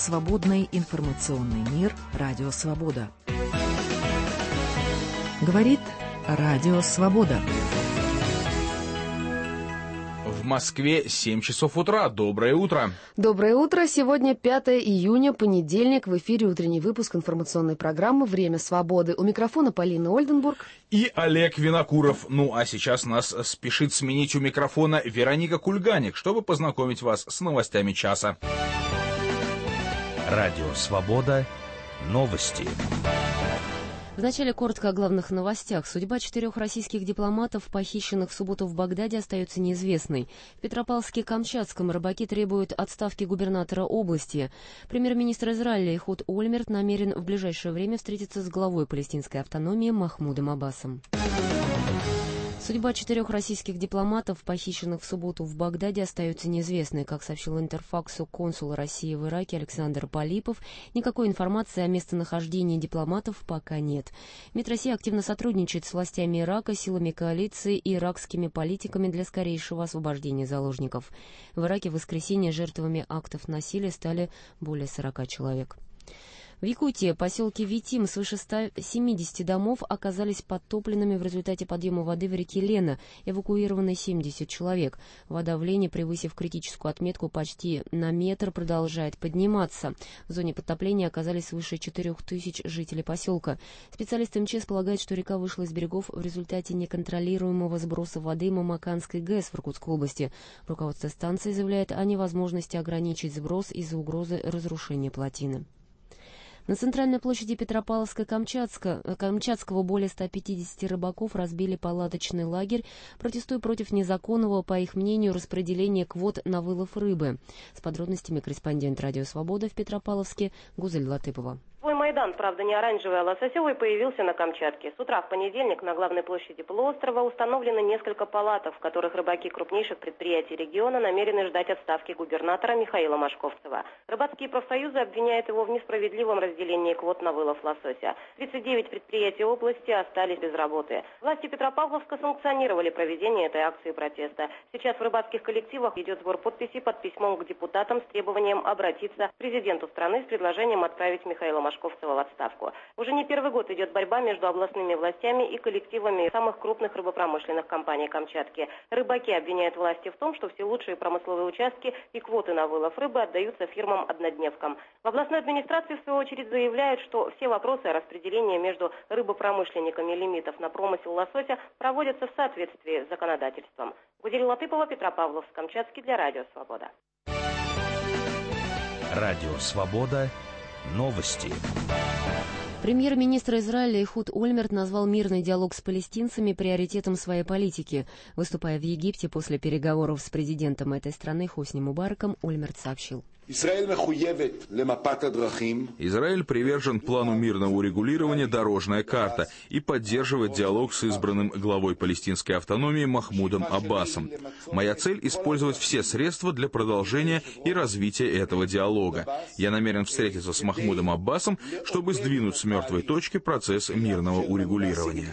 свободный информационный мир «Радио Свобода». Говорит Радио Свобода. В Москве 7 часов утра. Доброе утро. Доброе утро. Сегодня 5 июня, понедельник. В эфире утренний выпуск информационной программы «Время свободы». У микрофона Полина Ольденбург. И Олег Винокуров. Ну а сейчас нас спешит сменить у микрофона Вероника Кульганик, чтобы познакомить вас с новостями часа. Радио Свобода. Новости. Вначале коротко о главных новостях. Судьба 4 российских дипломатов, похищенных в субботу в Багдаде, остается неизвестной. В Петропавловске-Камчатском рыбаки требуют отставки губернатора области. Премьер-министр Израиля Эхуд Ольмерт намерен в ближайшее время встретиться с главой палестинской автономии Махмудом Аббасом. Судьба 4 российских дипломатов, похищенных в субботу в Багдаде, остается неизвестной. Как сообщил Интерфаксу консул России в Ираке Александр Полипов, никакой информации о местонахождении дипломатов пока нет. МИД России активно сотрудничает с властями Ирака, силами коалиции и иракскими политиками для скорейшего освобождения заложников. В Ираке в воскресенье жертвами актов насилия стали более 40 человек. В Якутии, поселке Витим, свыше 170 домов оказались подтопленными в результате подъема воды в реке Лена. Эвакуированы 70 человек. Вода в Лене, превысив критическую отметку почти на метр, продолжает подниматься. В зоне подтопления оказались свыше 4000 жителей поселка. Специалисты МЧС полагают, что река вышла из берегов в результате неконтролируемого сброса воды Мамаканской ГЭС в Иркутской области. Руководство станции заявляет о невозможности ограничить сброс из-за угрозы разрушения плотины. На центральной площади Петропавловска-Камчатского более 150 рыбаков разбили палаточный лагерь, протестуя против незаконного, по их мнению, распределения квот на вылов рыбы. С подробностями корреспондент «Радио Свобода» в Петропавловске Гузель Латыпова. Свой Майдан, правда не оранжевый, а лососевый, появился на Камчатке. С утра в понедельник на главной площади полуострова установлено несколько палаток, в которых рыбаки крупнейших предприятий региона намерены ждать отставки губернатора Михаила Машковцева. Рыбацкие профсоюзы обвиняют его в несправедливом разделении квот на вылов лосося. 39 предприятий области остались без работы. Власти Петропавловска санкционировали проведение этой акции протеста. Сейчас в рыбацких коллективах идет сбор подписей под письмом к депутатам с требованием обратиться к президенту страны с предложением отправить Михаила Машковцева в отставку. Уже не первый год идет борьба между областными властями и коллективами самых крупных рыбопромышленных компаний Камчатки. Рыбаки обвиняют власти в том, что все лучшие промысловые участки и квоты на вылов рыбы отдаются фирмам-однодневкам. В областной администрации, в свою очередь, заявляют, что все вопросы о распределении между рыбопромышленниками лимитов на промысел лосося проводятся в соответствии с законодательством. Гузель Латыпова, Петропавловск, Камчатский, для Радио Свобода. Радио Свобода. Новости. Премьер-министр Израиля Эхуд Ольмерт назвал мирный диалог с палестинцами приоритетом своей политики. Выступая в Египте после переговоров с президентом этой страны Хосни Мубараком, Ольмерт сообщил: Израиль привержен плану мирного урегулирования «Дорожная карта» и поддерживает диалог с избранным главой палестинской автономии Махмудом Аббасом. Моя цель — использовать все средства для продолжения и развития этого диалога. Я намерен встретиться с Махмудом Аббасом, чтобы сдвинуть с мертвой точки процесс мирного урегулирования.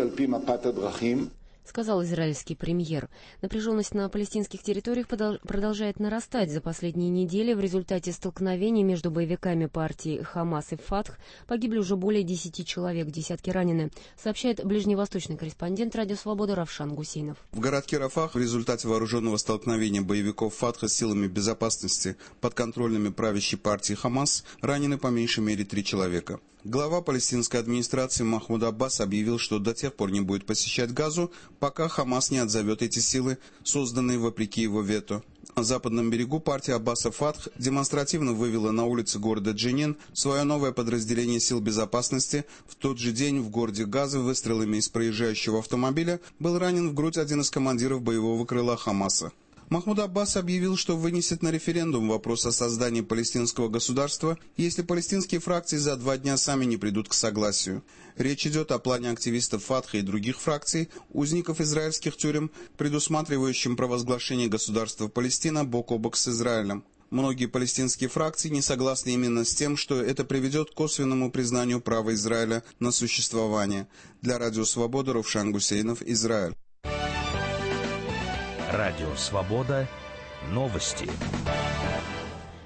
Сказал израильский премьер. Напряженность на палестинских территориях продолжает нарастать. За последние недели в результате столкновений между боевиками партии Хамас и Фатх погибли уже более 10 человек, десятки ранены, сообщает ближневосточный корреспондент «Радио Свобода» Равшан Гусейнов. В городке Рафах в результате вооруженного столкновения боевиков Фатха с силами безопасности подконтрольными правящей партии Хамас ранены по меньшей мере 3 человека. Глава палестинской администрации Махмуд Аббас объявил, что до тех пор не будет посещать Газу, пока Хамас не отзовет эти силы, созданные вопреки его вето. На западном берегу партия Аббаса Фатх демонстративно вывела на улицы города Дженин свое новое подразделение сил безопасности. В тот же день в городе Газа выстрелами из проезжающего автомобиля был ранен в грудь один из командиров боевого крыла Хамаса. Махмуд Аббас объявил, что вынесет на референдум вопрос о создании палестинского государства, если палестинские фракции за 2 дня сами не придут к согласию. Речь идет о плане активистов Фатха и других фракций, узников израильских тюрем, предусматривающем провозглашение государства Палестина бок о бок с Израилем. Многие палестинские фракции не согласны именно с тем, что это приведет к косвенному признанию права Израиля на существование. Для Радио Свобода Равшан Гусейнов, Израиль. Радио Свобода. Новости.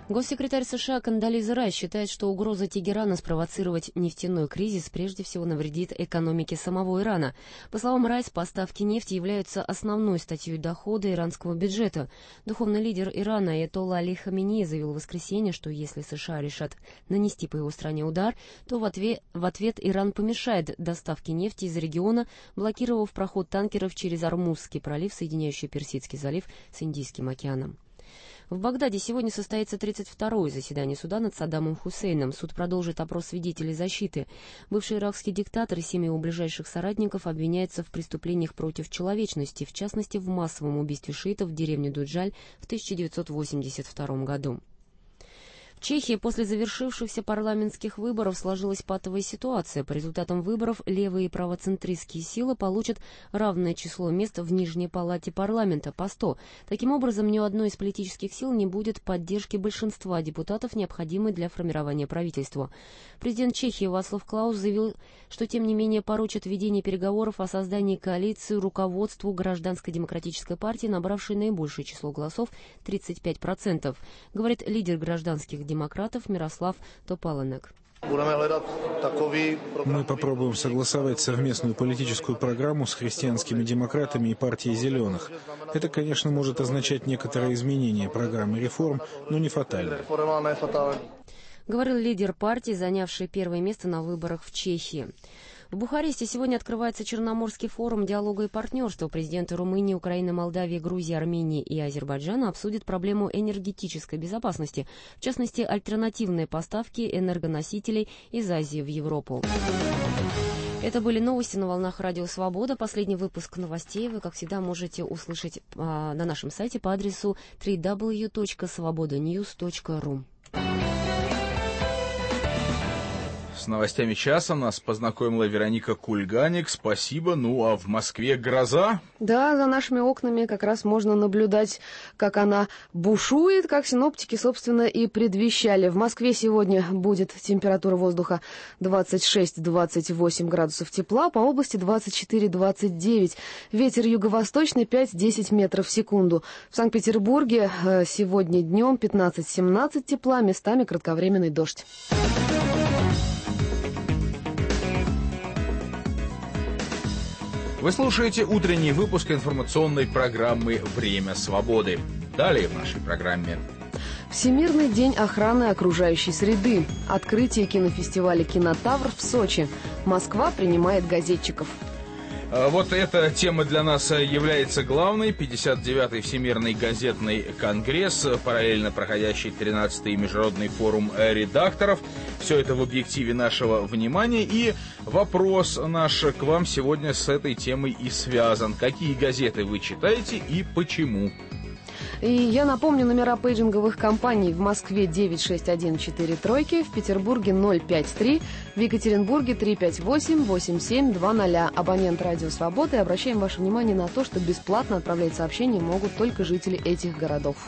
Госсекретарь США Кондолиза Райс считает, что угроза Тегерана спровоцировать нефтяной кризис прежде всего навредит экономике самого Ирана. По словам Райс, поставки нефти являются основной статьей дохода иранского бюджета. Духовный лидер Ирана Аятолла Али Хаминеи заявил в воскресенье, что если США решат нанести по его стране удар, то в ответ Иран помешает доставке нефти из региона, блокировав проход танкеров через Ормузский пролив, соединяющий Персидский залив с Индийским океаном. В Багдаде сегодня состоится 32-е заседание суда над Саддамом Хусейном. Суд продолжит опрос свидетелей защиты. Бывший иракский диктатор и 7 его ближайших соратников обвиняются в преступлениях против человечности, в частности в массовом убийстве шиитов в деревне Дуджаль в 1982 году. В Чехии после завершившихся парламентских выборов сложилась патовая ситуация. По результатам выборов левые и правоцентристские силы получат равное число мест в Нижней палате парламента по 100. Таким образом, ни у одной из политических сил не будет поддержки большинства депутатов, необходимой для формирования правительства. Президент Чехии Вацлав Клаус заявил, что тем не менее поручит ведение переговоров о создании коалиции руководству Гражданской демократической партии, набравшей наибольшее число голосов – 35%, говорит лидер гражданских демократов Мирослав Топаланек. Мы попробуем согласовать совместную политическую программу с христианскими демократами и партией «Зеленых». Это, конечно, может означать некоторые изменения программы реформ, но не фатально. Говорил лидер партии, занявший первое место на выборах в Чехии. В Бухаресте сегодня открывается Черноморский форум диалога и партнерства. Президенты Румынии, Украины, Молдавии, Грузии, Армении и Азербайджана обсудят проблему энергетической безопасности, в частности, альтернативные поставки энергоносителей из Азии в Европу. Это были новости на волнах Радио Свобода. Последний выпуск новостей вы, как всегда, можете услышать на нашем сайте по адресу www.svobodanews.ru. С новостями часа нас познакомила Вероника Кульганик. Спасибо. Ну, а в Москве гроза? Да, за нашими окнами как раз можно наблюдать, как она бушует, как синоптики, собственно, и предвещали. В Москве сегодня будет температура воздуха 26-28 градусов тепла, по области 24-29. Ветер юго-восточный 5-10 метров в секунду. В Санкт-Петербурге сегодня днем 15-17 тепла, местами кратковременный дождь. Вы слушаете утренний выпуск информационной программы «Время свободы». Далее в нашей программе. Всемирный день охраны окружающей среды. Открытие кинофестиваля «Кинотавр» в Сочи. Москва принимает газетчиков. Вот эта тема для нас является главной. 59-й Всемирный газетный конгресс, параллельно проходящий 13-й Международный форум редакторов. Все это в объективе нашего внимания. И вопрос наш к вам сегодня с этой темой и связан. Какие газеты вы читаете и почему? И я напомню, номера пейджинговых компаний: в Москве 96143, в Петербурге 053, в Екатеринбурге 358-8720. Абонент Радио Свободы. Обращаем ваше внимание на то, что бесплатно отправлять сообщения могут только жители этих городов.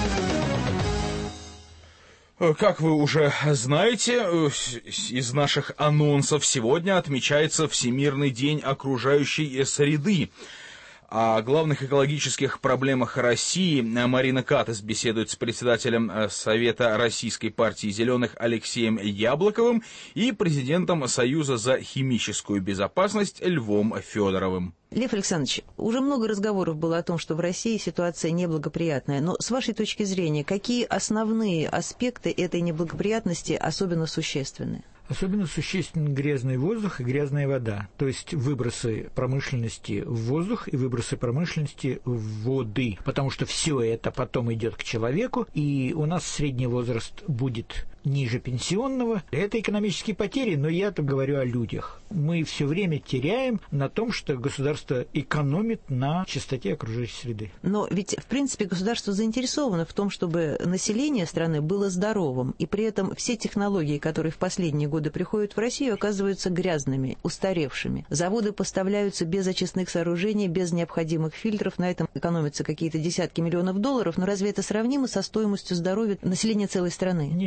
Как вы уже знаете, из наших анонсов сегодня отмечается Всемирный день окружающей среды. О главных экологических проблемах России Марина Катас беседует с председателем Совета Российской партии «Зеленых» Алексеем Яблоковым и президентом Союза за химическую безопасность Львом Федоровым. Лев Александрович, уже много разговоров было о том, что в России ситуация неблагоприятная. Но с вашей точки зрения, какие основные аспекты этой неблагоприятности особенно существенны? Особенно существен грязный воздух и грязная вода, то есть выбросы промышленности в воздух и выбросы промышленности в воды, потому что все это потом идет к человеку, и у нас средний возраст будет ниже пенсионного. Это экономические потери, но я-то говорю о людях. Мы все время теряем на том, что государство экономит на чистоте окружающей среды. Но ведь, в принципе, государство заинтересовано в том, чтобы население страны было здоровым, и при этом все технологии, которые в последние годы приходят в Россию, оказываются грязными, устаревшими. Заводы поставляются без очистных сооружений, без необходимых фильтров, на этом экономятся какие-то десятки миллионов долларов, но разве это сравнимо со стоимостью здоровья населения целой страны? Нет, это не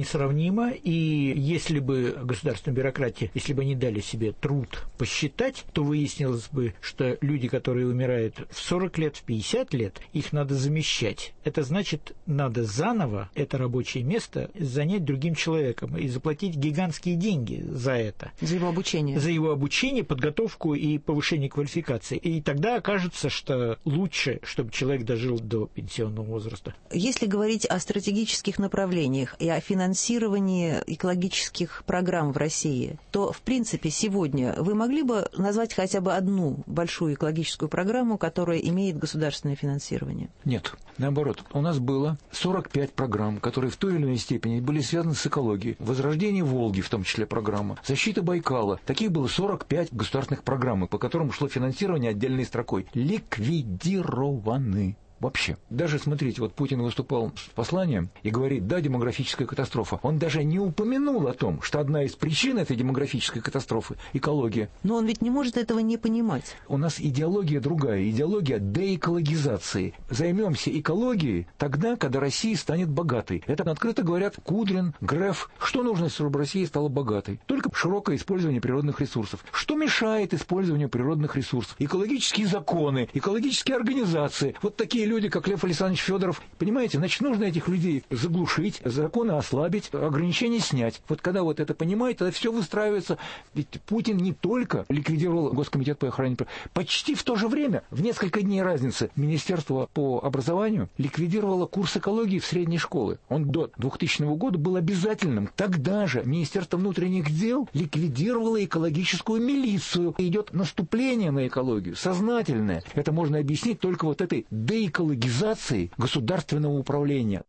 несравнимо, и если бы государственная бюрократия, если бы они дали себе труд посчитать, то выяснилось бы, что люди, которые умирают в 40 лет, в 50 лет, их надо замещать. Это значит, надо заново это рабочее место занять другим человеком и заплатить гигантские деньги за это. За его обучение. За его обучение, подготовку и повышение квалификации. И тогда окажется, что лучше, чтобы человек дожил до пенсионного возраста. Если говорить о стратегических направлениях и о финансировании экологических программ в России, то, в принципе, сегодня вы могли бы назвать хотя бы одну большую экологическую программу, которая имеет государственное финансирование? Нет. Наоборот, у нас было 45 программ, которые в той или иной степени были связаны с экологией. Возрождение Волги, в том числе программа. Защита Байкала. Таких было 45 государственных программ, по которым шло финансирование отдельной строкой. Ликвидированы. Вообще. Даже, смотрите, вот Путин выступал с посланием и говорит, да, демографическая катастрофа. Он даже не упомянул о том, что одна из причин этой демографической катастрофы – экология. Но он ведь не может этого не понимать. У нас идеология другая, идеология деэкологизации. Займемся экологией тогда, когда Россия станет богатой. Это открыто говорят Кудрин, Греф. Что нужно, чтобы Россия стала богатой? Только широкое использование природных ресурсов. Что мешает использованию природных ресурсов? Экологические законы, экологические организации. Вот такие люди, как Лев Александрович Федоров, понимаете, значит, нужно этих людей заглушить, законы ослабить, ограничения снять. Вот когда вот это понимаете, тогда все выстраивается. Ведь Путин не только ликвидировал Госкомитет по охране прав, почти в то же время, в несколько дней разницы, Министерство по образованию ликвидировало курс экологии в средней школе. Он до 2000 года был обязательным. Тогда же Министерство внутренних дел ликвидировало экологическую милицию. Идет наступление на экологию, сознательное. Это можно объяснить только вот этой деэкологизацией государственного управления.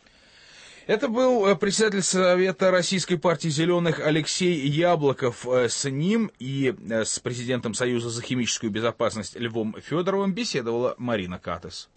Это был председатель Совета Российской партии «Зеленых» Алексей Яблоков. С ним и с президентом Союза за химическую безопасность Львом Федоровым беседовала Марина Катес.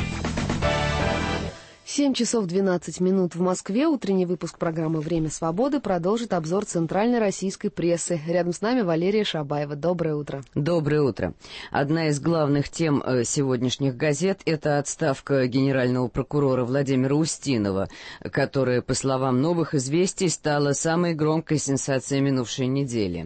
7 часов 12 минут в Москве. Утренний выпуск программы «Время свободы» продолжит обзор центральной российской прессы. Рядом с нами Валерия Шабаева. Доброе утро. Доброе утро. Одна из главных тем сегодняшних газет – это отставка генерального прокурора Владимира Устинова, которая, по словам «Новых известий», стала самой громкой сенсацией минувшей недели.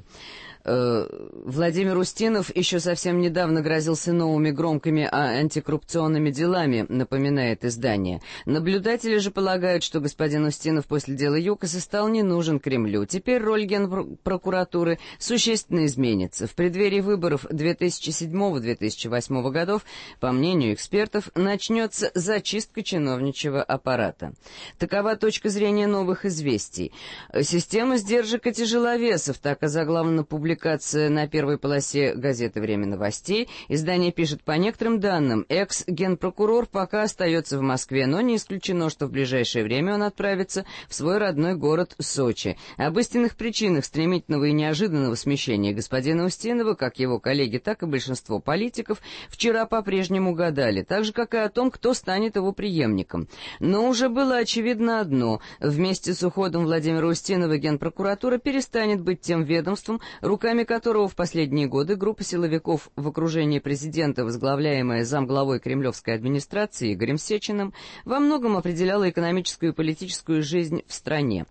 Владимир Устинов еще совсем недавно грозился новыми громкими антикоррупционными делами, напоминает издание. Наблюдатели же полагают, что господин Устинов после дела ЮКОСа стал не нужен Кремлю. Теперь роль Генпрокуратуры существенно изменится. В преддверии выборов 2007-2008 годов, по мнению экспертов, начнется зачистка чиновничьего аппарата. Такова точка зрения «Новых известий». Система сдержек и тяжеловесов, так озаглавлена публикация на первой полосе газеты «Время новостей». Издание пишет: по некоторым данным, экс-генпрокурор пока остается в Москве, но не исключено, что в ближайшее время он отправится в свой родной город Сочи. Об истинных причинах стремительного и неожиданного смещения господина Устинова, как его коллеги, так и большинство политиков, вчера по-прежнему гадали, так же, как и о том, кто станет его преемником. Но уже было очевидно одно: вместе с уходом Владимира Устинова Генпрокуратура перестанет быть тем ведомством, руками которого в последние годы группа силовиков в окружении президента, возглавляемая замглавой кремлевской администрации Игорем Сечиным, во многом определяла экономическую и политическую жизнь в стране.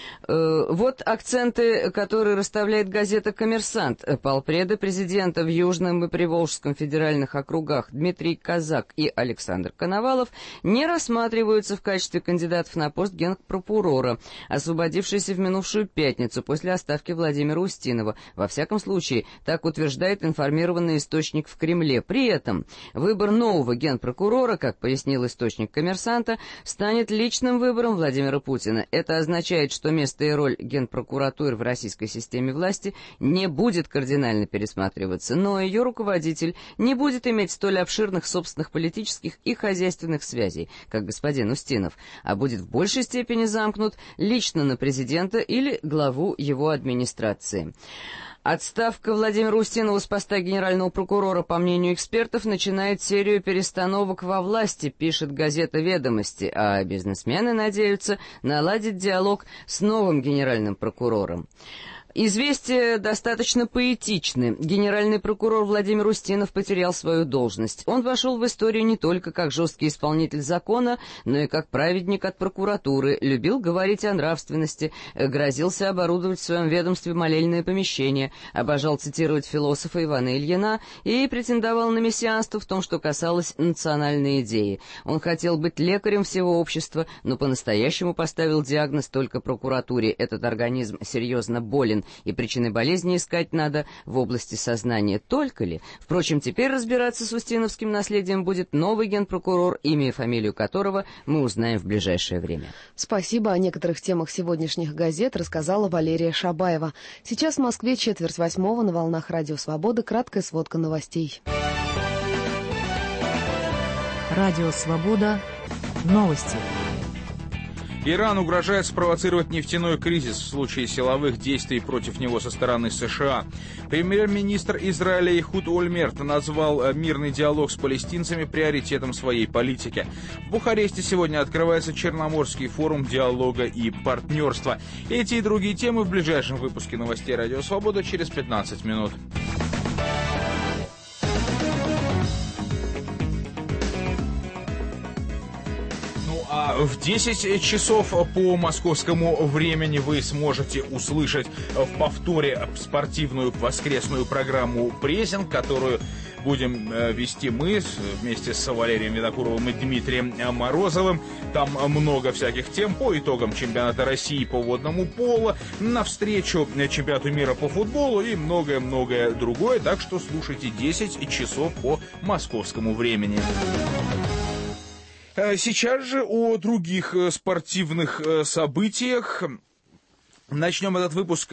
Вот акценты, которые расставляет газета «Коммерсант». Полпреды президента в Южном и Приволжском федеральных округах Дмитрий Казак и Александр Коновалов не рассматриваются в качестве кандидатов на пост генпрокурора, освободившиеся в минувшую пятницу после отставки Владимира Устинова. Во всяком случае, так утверждает информированный источник в Кремле. При этом выбор нового генпрокурора, как пояснил источник «Коммерсанта», станет личным выбором Владимира Путина. Это означает, что место и роль генпрокуратуры в российской системе власти не будет кардинально пересматриваться, но ее руководитель не будет иметь столь обширных собственных политических и хозяйственных связей, как господин Устинов, а будет в большей степени замкнут лично на президента или главу его администрации. Отставка Владимира Устинова с поста генерального прокурора, по мнению экспертов, начинает серию перестановок во власти, пишет газета «Ведомости», а бизнесмены надеются наладить диалог с новым генеральным прокурором. Известия достаточно поэтичны. Генеральный прокурор Владимир Устинов потерял свою должность. Он вошел в историю не только как жесткий исполнитель закона, но и как праведник от прокуратуры, любил говорить о нравственности, грозился оборудовать в своем ведомстве молельное помещение, обожал цитировать философа Ивана Ильина и претендовал на мессианство в том, что касалось национальной идеи. Он хотел быть лекарем всего общества, но по-настоящему поставил диагноз только прокуратуре. Этот организм серьезно болен, и причины болезни искать надо в области сознания. Только ли? Впрочем, теперь разбираться с устиновским наследием будет новый генпрокурор, имя и фамилию которого мы узнаем в ближайшее время. Спасибо. О некоторых темах сегодняшних газет рассказала Валерия Шабаева. Сейчас в Москве 7:45 на волнах Радио Свобода. Краткая сводка новостей. Радио Свобода. Новости. Иран угрожает спровоцировать нефтяной кризис в случае силовых действий против него со стороны США. Премьер-министр Израиля Эхуд Ольмерт назвал мирный диалог с палестинцами приоритетом своей политики. В Бухаресте сегодня открывается Черноморский форум диалога и партнерства. Эти и другие темы в ближайшем выпуске новостей «Радио Свобода» через 15 минут. В 10 часов по московскому времени вы сможете услышать в повторе спортивную воскресную программу «Прессинг», которую будем вести мы вместе с Валерием Винокуровым и Дмитрием Морозовым. Там много всяких тем по итогам чемпионата России по водному полу, навстречу чемпионату мира по футболу и многое-многое другое. Так что слушайте 10 часов по московскому времени. Сейчас же о других спортивных событиях. Начнем этот выпуск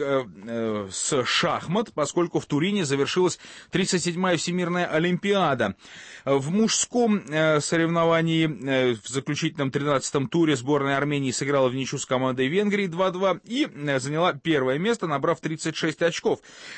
с шахмат, поскольку в Турине завершилась 37-я Всемирная Олимпиада. В мужском соревновании в заключительном 13-м туре сборная Армении сыграла в ничью с командой Венгрии 2-2 и заняла первое место, набрав 36 очков.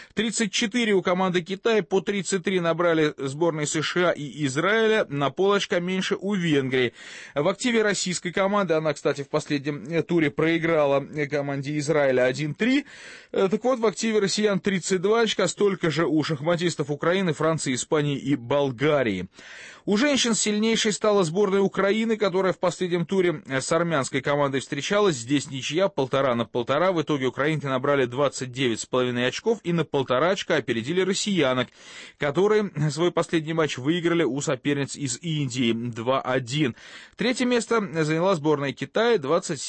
34 у команды Китая, по 33 набрали сборные США и Израиля, на полочка меньше у Венгрии. В активе российской команды, она, кстати, в последнем туре проиграла команде Израиля 1-3. Так вот, в активе россиян 32 очка, столько же у шахматистов Украины, Франции, Испании и Болгарии. У женщин сильнейшей стала сборная Украины, которая в последнем туре с армянской командой встречалась. Здесь ничья, 1,5-1,5. В итоге украинки набрали 29,5 очков и на 1,5 очка опередили россиянок, которые свой последний матч выиграли у соперниц из Индии 2-1. Третье место заняла сборная Китая,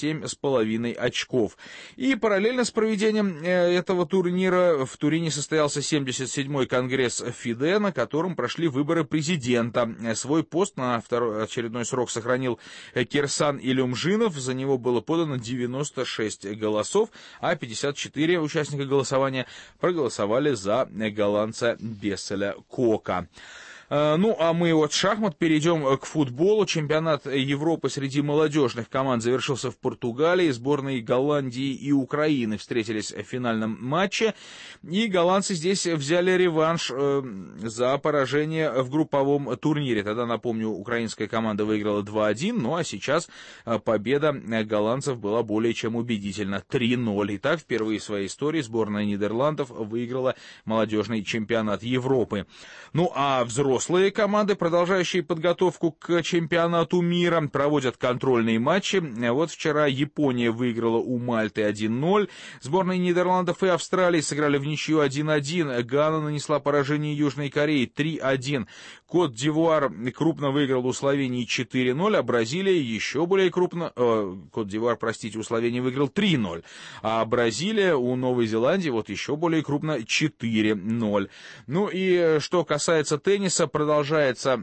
27,5 очков. И параллельно с проведением этого турнира в Турине состоялся 77-й конгресс ФИДЕ, на котором прошли выборы президента. Свой пост на очередной срок сохранил Кирсан Илюмжинов. За него было подано 96 голосов, а 54 участника голосования проголосовали за голландца Бесселя Кока. Ну, а мы от шахмат перейдем к футболу. Чемпионат Европы среди молодежных команд завершился в Португалии. Сборные Голландии и Украины встретились в финальном матче. И голландцы здесь взяли реванш за поражение в групповом турнире. Тогда, напомню, украинская команда выиграла 2-1. Ну, а сейчас победа голландцев была более чем убедительна. 3-0. Итак, впервые в своей истории сборная Нидерландов выиграла молодежный чемпионат Европы. Ну, а взрослые команды, продолжающие подготовку к чемпионату мира, проводят контрольные матчи. Вот вчера Япония выиграла у Мальты 1-0. Сборные Нидерландов и Австралии сыграли в ничью 1-1. Гана нанесла поражение Южной Корее 3-1. Кот-д'Ивуар крупно выиграл у Словении 4-0, а Бразилия еще более крупно... Кот-д'Ивуар, простите, у Словении выиграл 3-0, а Бразилия у Новой Зеландии вот еще более крупно 4-0. Ну и что касается тенниса, продолжается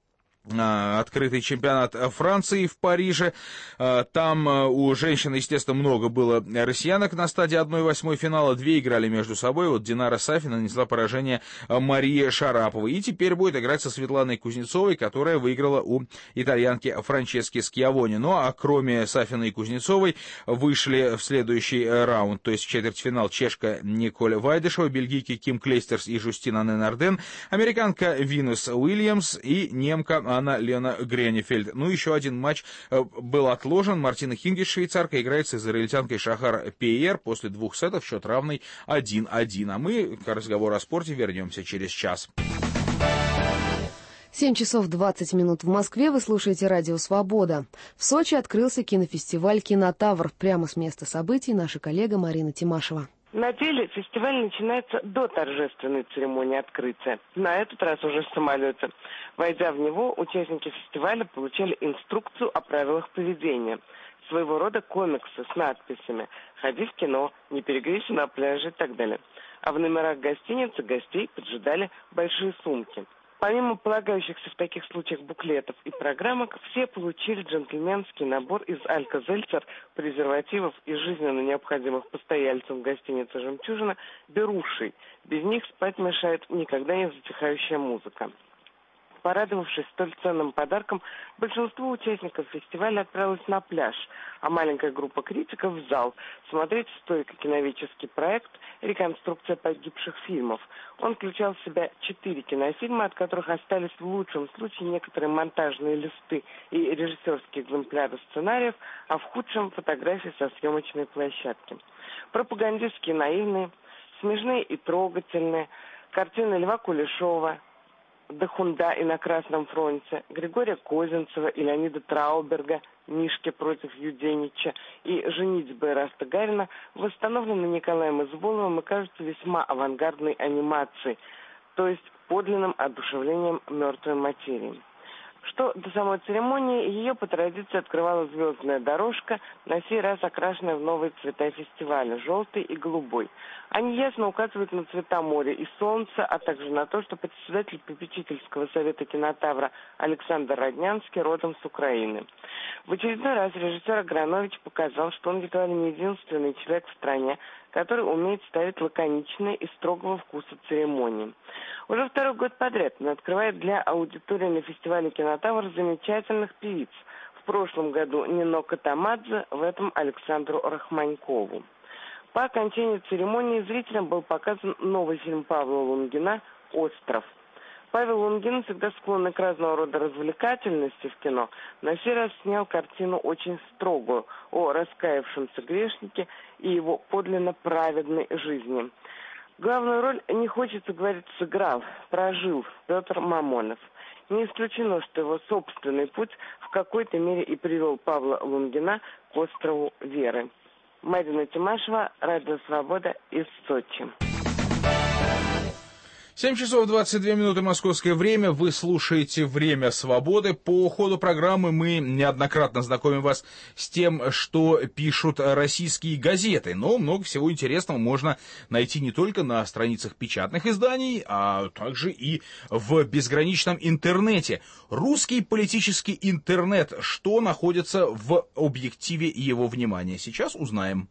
открытый чемпионат Франции в Париже. Там у женщин, естественно, много было россиянок на стадии 1/8 финала. Две играли между собой. Вот Динара Сафи нанесла поражение Марии Шараповой. И теперь будет играть со Светланой Кузнецовой, которая выиграла у итальянки Франчески Скьявони. Ну, а кроме Сафиной и Кузнецовой вышли в следующий раунд, то есть в четвертьфинал, чешка Николь Вайдешева, бельгийки Ким Клейстерс и Жустина Ненарден, американка Винус Уильямс и немка Анна-Лена Гренефельд. Ну, еще один матч был отложен. Мартина Хингис, швейцарка, играет с израильтянкой Шахар Пейер. После 2 сетов счет равный 1-1. А мы к разговору о спорте вернемся через час. 7 часов 20 минут в Москве. Вы слушаете радио «Свобода». В Сочи открылся кинофестиваль «Кинотавр». Прямо с места событий наша коллега Марина Тимашева. На деле фестиваль начинается до торжественной церемонии открытия. На этот раз уже в самолете. Войдя в него, участники фестиваля получали инструкцию о правилах поведения. Своего рода комиксы с надписями «Ходи в кино», «Не перегрейся на пляже» и так далее. А в номерах гостиницы гостей поджидали большие сумки. Помимо полагающихся в таких случаях буклетов и программок, все получили джентльменский набор из Алька-Зельцер, презервативов и жизненно необходимых постояльцам гостиницы «Жемчужина» берушей. Без них спать мешает никогда не затихающая музыка. Порадовавшись столь ценным подарком, большинство участников фестиваля отправилось на пляж, а маленькая группа критиков в зал смотреть историко-киноведческий проект «Реконструкция погибших фильмов». Он включал в себя 4 кинофильма, от которых остались в лучшем случае некоторые монтажные листы и режиссерские экземпляры сценариев, а в худшем фотографии со съемочной площадки. Пропагандистские наивные, смешные и трогательные, картины Льва Кулешова, Дахунда и «На Красном фронте», Григория Козинцева и Леонида Трауберга, «Мишки против Юденича» и «Женитьба Эраста Гарина» восстановлены Николаем Изволовым и кажутся весьма авангардной анимацией, то есть подлинным одушевлением мертвой материи. Что до самой церемонии, ее по традиции открывала звездная дорожка, на сей раз окрашенная в новые цвета фестиваля – желтый и голубой. Они ясно указывают на цвета моря и солнца, а также на то, что председатель попечительского совета «Кинотавра» Александр Роднянский родом с Украины. В очередной раз режиссер Агранович показал, что он едва ли не единственный человек в стране, который умеет ставить лаконичные и строгого вкуса церемонии. Уже 2-й год подряд он открывает для аудитории на фестивале «Кинотавр» замечательных певиц. В прошлом году Нино Катамадзе, в этом Александру Рахманькову. По окончании церемонии зрителям был показан новый фильм Павла Лунгина «Остров». Павел Лунгин, всегда склонный к разного рода развлекательности в кино, на сей раз снял картину очень строгую о раскаявшемся грешнике и его подлинно праведной жизни. Главную роль, не хочется говорить, сыграл, прожил Петр Мамонов. Не исключено, что его собственный путь в какой-то мере и привел Павла Лунгина к острову Веры. Марина Тимашева, Радио Свобода из Сочи. 7 часов 22 минуты московское время. Вы слушаете «Время свободы». По ходу программы мы неоднократно знакомим вас с тем, что пишут российские газеты. Но много всего интересного можно найти не только на страницах печатных изданий, а также и в безграничном интернете. Русский политический интернет. Что находится в объективе его внимания? Сейчас узнаем.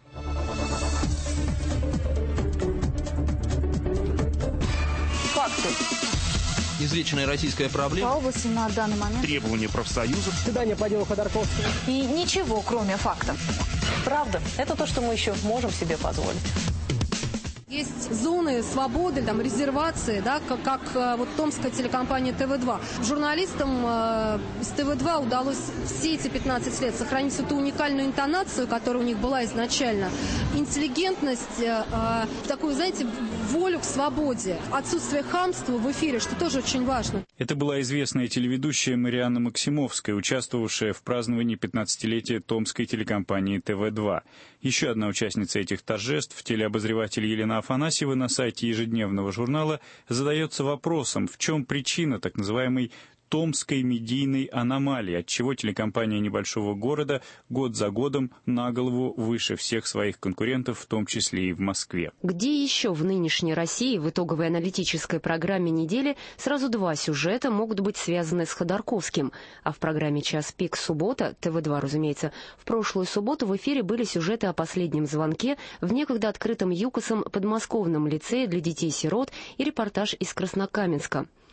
Излеченная российская проблема. По области на данный момент Требования профсоюзов. Свидание по делу Ходорковского. И ничего, кроме фактов. Правда, это то, что мы еще можем себе позволить. Есть зоны свободы, там, резервации, да, как вот томская телекомпания ТВ-2. Журналистам с ТВ-2 удалось все эти 15 лет сохранить эту уникальную интонацию, которая у них была изначально, интеллигентность, такую, знаете, волю к свободе, отсутствие хамства в эфире, что тоже очень важно. Это была известная телеведущая Марианна Максимовская, участвовавшая в праздновании 15-летия томской телекомпании ТВ-2. Еще одна участница этих торжеств, телеобозреватель Елена Афанасьева, на сайте ежедневного журнала задается вопросом, в чем причина так называемой томской медийной аномалии, отчего телекомпания небольшого города год за годом на голову выше всех своих конкурентов, в том числе и в Москве. Где еще в нынешней России в итоговой аналитической программе недели сразу 2 сюжета могут быть связаны с Ходорковским? А в программе «Час пик» суббота, ТВ-2, разумеется, в прошлую субботу в эфире были сюжеты о последнем звонке в некогда открытом ЮКОСом подмосковном лицее для детей-сирот и репортаж из Краснокаменска.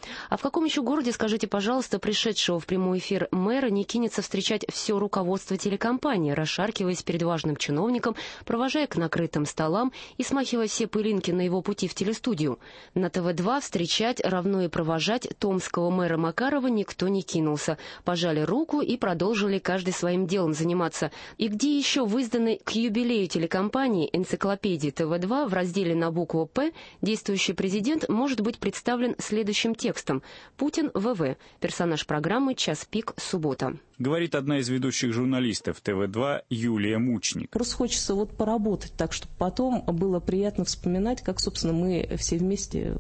А в каком еще городе, скажите, пожалуйста, пришедшего в прямой эфир мэра не кинется встречать все руководство телекомпании, расшаркиваясь перед важным чиновником, провожая к накрытым столам и смахивая все пылинки на его пути в телестудию? На ТВ-2 встречать, равно и провожать томского мэра Макарова никто не кинулся. Пожали руку и продолжили каждый своим делом заниматься. И где еще в изданной к юбилею телекомпании энциклопедии ТВ-2 в разделе на букву «П» действующий президент может быть представлен следующим текстом. Путин ВВ. Персонаж программы «Час пик. Суббота». Говорит одна из ведущих журналистов ТВ-2 Юлия Мучник. Просто хочется поработать так, чтобы потом было приятно вспоминать, как, собственно, мы все вместе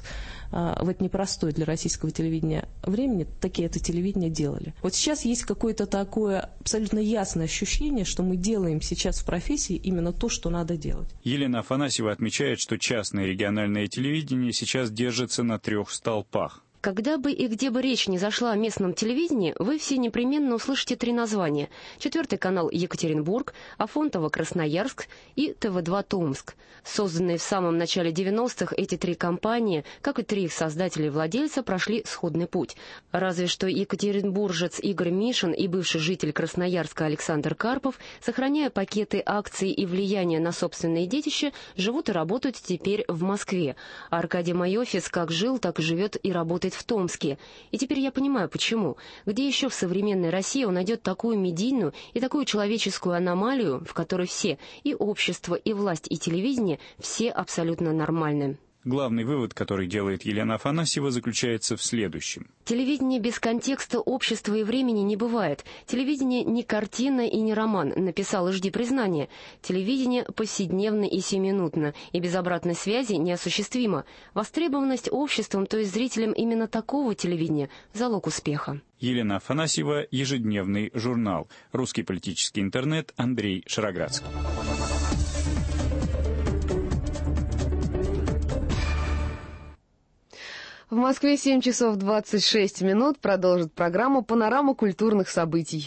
в это непростое для российского телевидения времени такие это телевидение делали. Вот сейчас есть какое-то такое абсолютно ясное ощущение, что мы делаем сейчас в профессии именно то, что надо делать. Елена Афанасьева отмечает, что частное региональное телевидение сейчас держится на 3 столпах. Когда бы и где бы речь не зашла о местном телевидении, вы все непременно услышите 3 названия. 4-й канал Екатеринбург, Афонтово Красноярск и ТВ-2 Томск. Созданные в самом начале 90-х, эти 3 компании, как и 3 их создателя и владельца, прошли сходный путь. Разве что екатеринбуржец Игорь Мишин и бывший житель Красноярска Александр Карпов, сохраняя пакеты акций и влияние на собственные детища, живут и работают теперь в Москве. А Аркадий Майофис как жил, так и живет и работает в Томске. И теперь я понимаю, почему. Где еще в современной России он найдет такую медийную и такую человеческую аномалию, в которой все, и общество, и власть, и телевидение, все абсолютно нормальны. Главный вывод, который делает Елена Афанасьева, заключается в следующем. Телевидение без контекста общества и времени не бывает. Телевидение не картина и не роман, написал и жди признания. Телевидение повседневно и сиюминутно, и без обратной связи неосуществимо. Востребованность обществом, то есть зрителям именно такого телевидения, залог успеха. Елена Афанасьева, ежедневный журнал. Русский политический интернет, Андрей Шароградский. В Москве 7 часов 26 минут. Продолжит программу «Панорама культурных событий».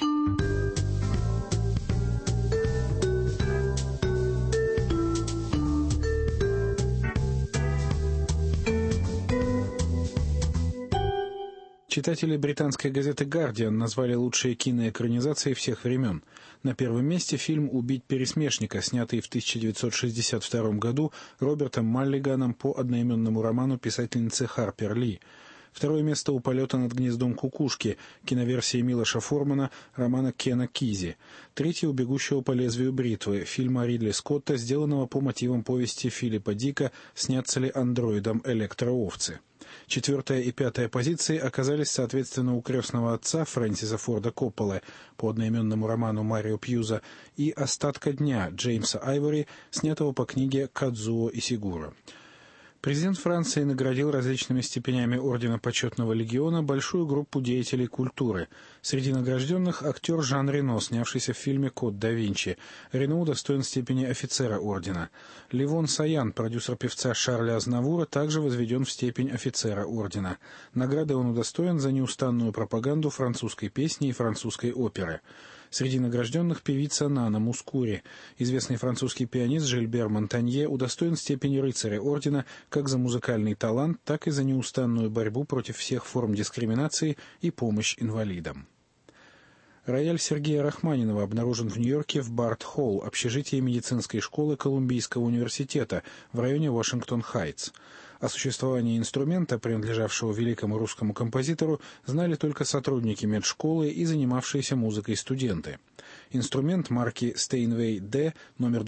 Читатели британской газеты «Гардиан» назвали лучшие киноэкранизации всех времен. На первом месте фильм «Убить пересмешника», снятый в 1962 году Робертом Маллиганом по одноименному роману писательницы Харпер Ли. Второе место у «Полета над гнездом кукушки», киноверсии Милоша Формана, романа Кена Кизи. Третье у «Бегущего по лезвию бритвы», фильма Ридли Скотта, сделанного по мотивам повести Филиппа Дика «Снятся ли андроидом электроовцы?». 4-я и 5-я позиции оказались, соответственно, у «Крестного отца» Фрэнсиса Форда Копполы по одноименному роману Марио Пьюза и «Остатка дня» Джеймса Айвори, снятого по книге Кадзуо Исигуро. Президент Франции наградил различными степенями Ордена Почетного Легиона большую группу деятелей культуры. Среди награжденных актер Жан Рено, снявшийся в фильме «Код да Винчи». Рено удостоен степени офицера ордена. Ливон Саян, продюсер певца Шарля Азнавура, также возведен в степень офицера ордена. Награды он удостоен за неустанную пропаганду французской песни и французской оперы. Среди награжденных певица Нана Мускури. Известный французский пианист Жильбер Монтанье удостоен степени рыцаря ордена как за музыкальный талант, так и за неустанную борьбу против всех форм дискриминации и помощь инвалидам. Рояль Сергея Рахманинова обнаружен в Нью-Йорке в Барт-Холл, общежитии медицинской школы Колумбийского университета в районе Вашингтон-Хайтс. О существовании инструмента, принадлежавшего великому русскому композитору, знали только сотрудники медшколы и занимавшиеся музыкой студенты. Инструмент марки Steinway D номер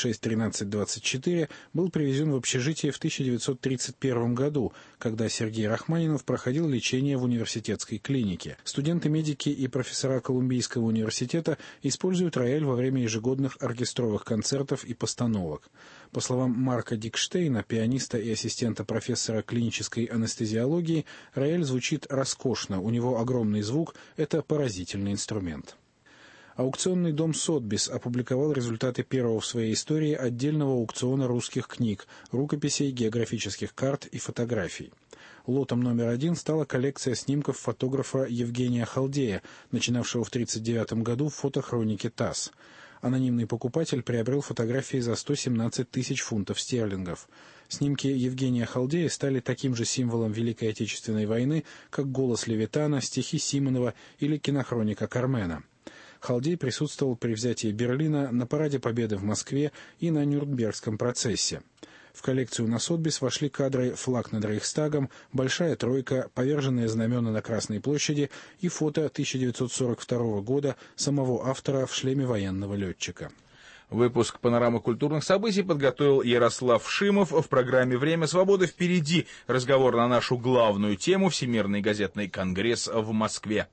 261324 был привезен в общежитие в 1931 году, когда Сергей Рахманинов проходил лечение в университетской клинике. Студенты-медики и профессора Колумбийского университета используют рояль во время ежегодных оркестровых концертов и постановок. По словам Марка Дикштейна, пианиста и ассистента профессора клинической анестезиологии, рояль звучит роскошно, у него огромный звук, это поразительный инструмент. Аукционный дом Сотбис опубликовал результаты первого в своей истории отдельного аукциона русских книг, рукописей, географических карт и фотографий. Лотом номер 1 стала коллекция снимков фотографа Евгения Халдея, начинавшего в 1939 году в фотохронике ТАСС. Анонимный покупатель приобрел фотографии за 117 тысяч фунтов стерлингов. Снимки Евгения Халдея стали таким же символом Великой Отечественной войны, как «Голос Левитана», стихи Симонова или кинохроника Кармена. Халдей присутствовал при взятии Берлина, на Параде Победы в Москве и на Нюрнбергском процессе. В коллекцию на Сотбис вошли кадры «Флаг над Рейхстагом», «Большая тройка», «Поверженные знамена на Красной площади» и фото 1942 года самого автора в шлеме военного летчика. Выпуск «Панорамы культурных событий» подготовил Ярослав Шимов. В программе «Время свободы» впереди разговор на нашу главную тему — Всемирный газетный конгресс в Москве.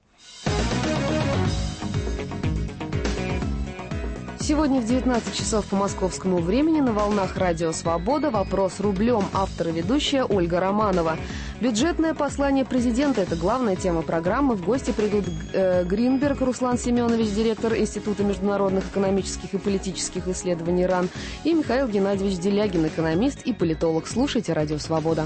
Сегодня в 19 часов по московскому времени на волнах «Радио Свобода» «Вопрос рублем». Автор и ведущая Ольга Романова. Бюджетное послание президента – это главная тема программы. В гости придут Гринберг Руслан Семенович, директор Института международных экономических и политических исследований РАН, и Михаил Геннадьевич Делягин, экономист и политолог. Слушайте «Радио Свобода».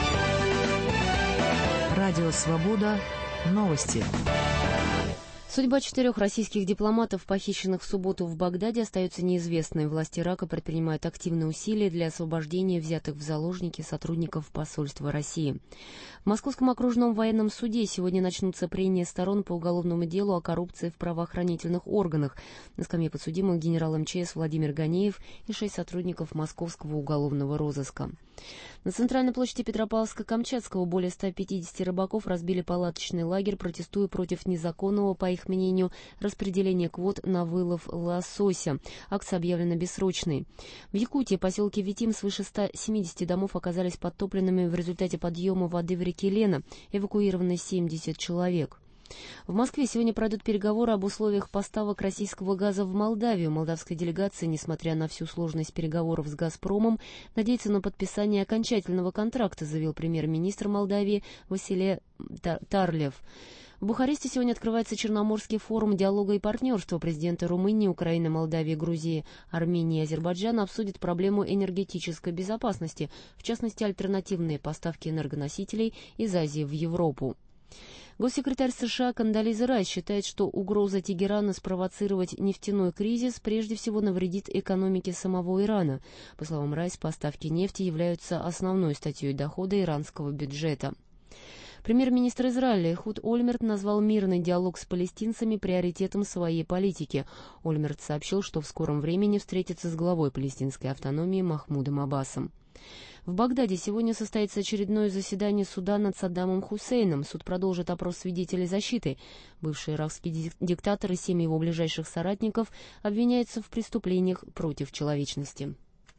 Радио Свобода. Новости. Судьба 4 российских дипломатов, похищенных в субботу в Багдаде, остается неизвестной. Власти Ирака предпринимают активные усилия для освобождения взятых в заложники сотрудников посольства России. В Московском окружном военном суде сегодня начнутся прения сторон по уголовному делу о коррупции в правоохранительных органах. На скамье подсудимых генерал МЧС Владимир Ганеев и 6 сотрудников Московского уголовного розыска. На центральной площади Петропавловска-Камчатского более 150 рыбаков разбили палаточный лагерь, протестуя против незаконного, по их мнению, распределения квот на вылов лосося. Акция объявлена бессрочной. В Якутии, поселке Витим, свыше 170 домов оказались подтопленными в результате подъема воды в реке Лена. Эвакуированы 70 человек. В Москве сегодня пройдут переговоры об условиях поставок российского газа в Молдавию. Молдавская делегация, несмотря на всю сложность переговоров с «Газпромом», надеется на подписание окончательного контракта, заявил премьер-министр Молдавии Василий Тарлев. В Бухаресте сегодня открывается Черноморский форум диалога и партнерства. Президенты Румынии, Украины, Молдавии, Грузии, Армении и Азербайджана обсудят проблему энергетической безопасности, в частности, альтернативные поставки энергоносителей из Азии в Европу. Госсекретарь США Кондолиза Райс считает, что угроза Тегерана спровоцировать нефтяной кризис прежде всего навредит экономике самого Ирана. По словам Райс, поставки нефти являются основной статьей дохода иранского бюджета. Премьер-министр Израиля Эхуд Ольмерт назвал мирный диалог с палестинцами приоритетом своей политики. Ольмерт сообщил, что в скором времени встретится с главой палестинской автономии Махмудом Аббасом. В Багдаде сегодня состоится очередное заседание суда над Саддамом Хусейном. Суд продолжит опрос свидетелей защиты. Бывший иракский диктатор и 7 его ближайших соратников обвиняются в преступлениях против человечности.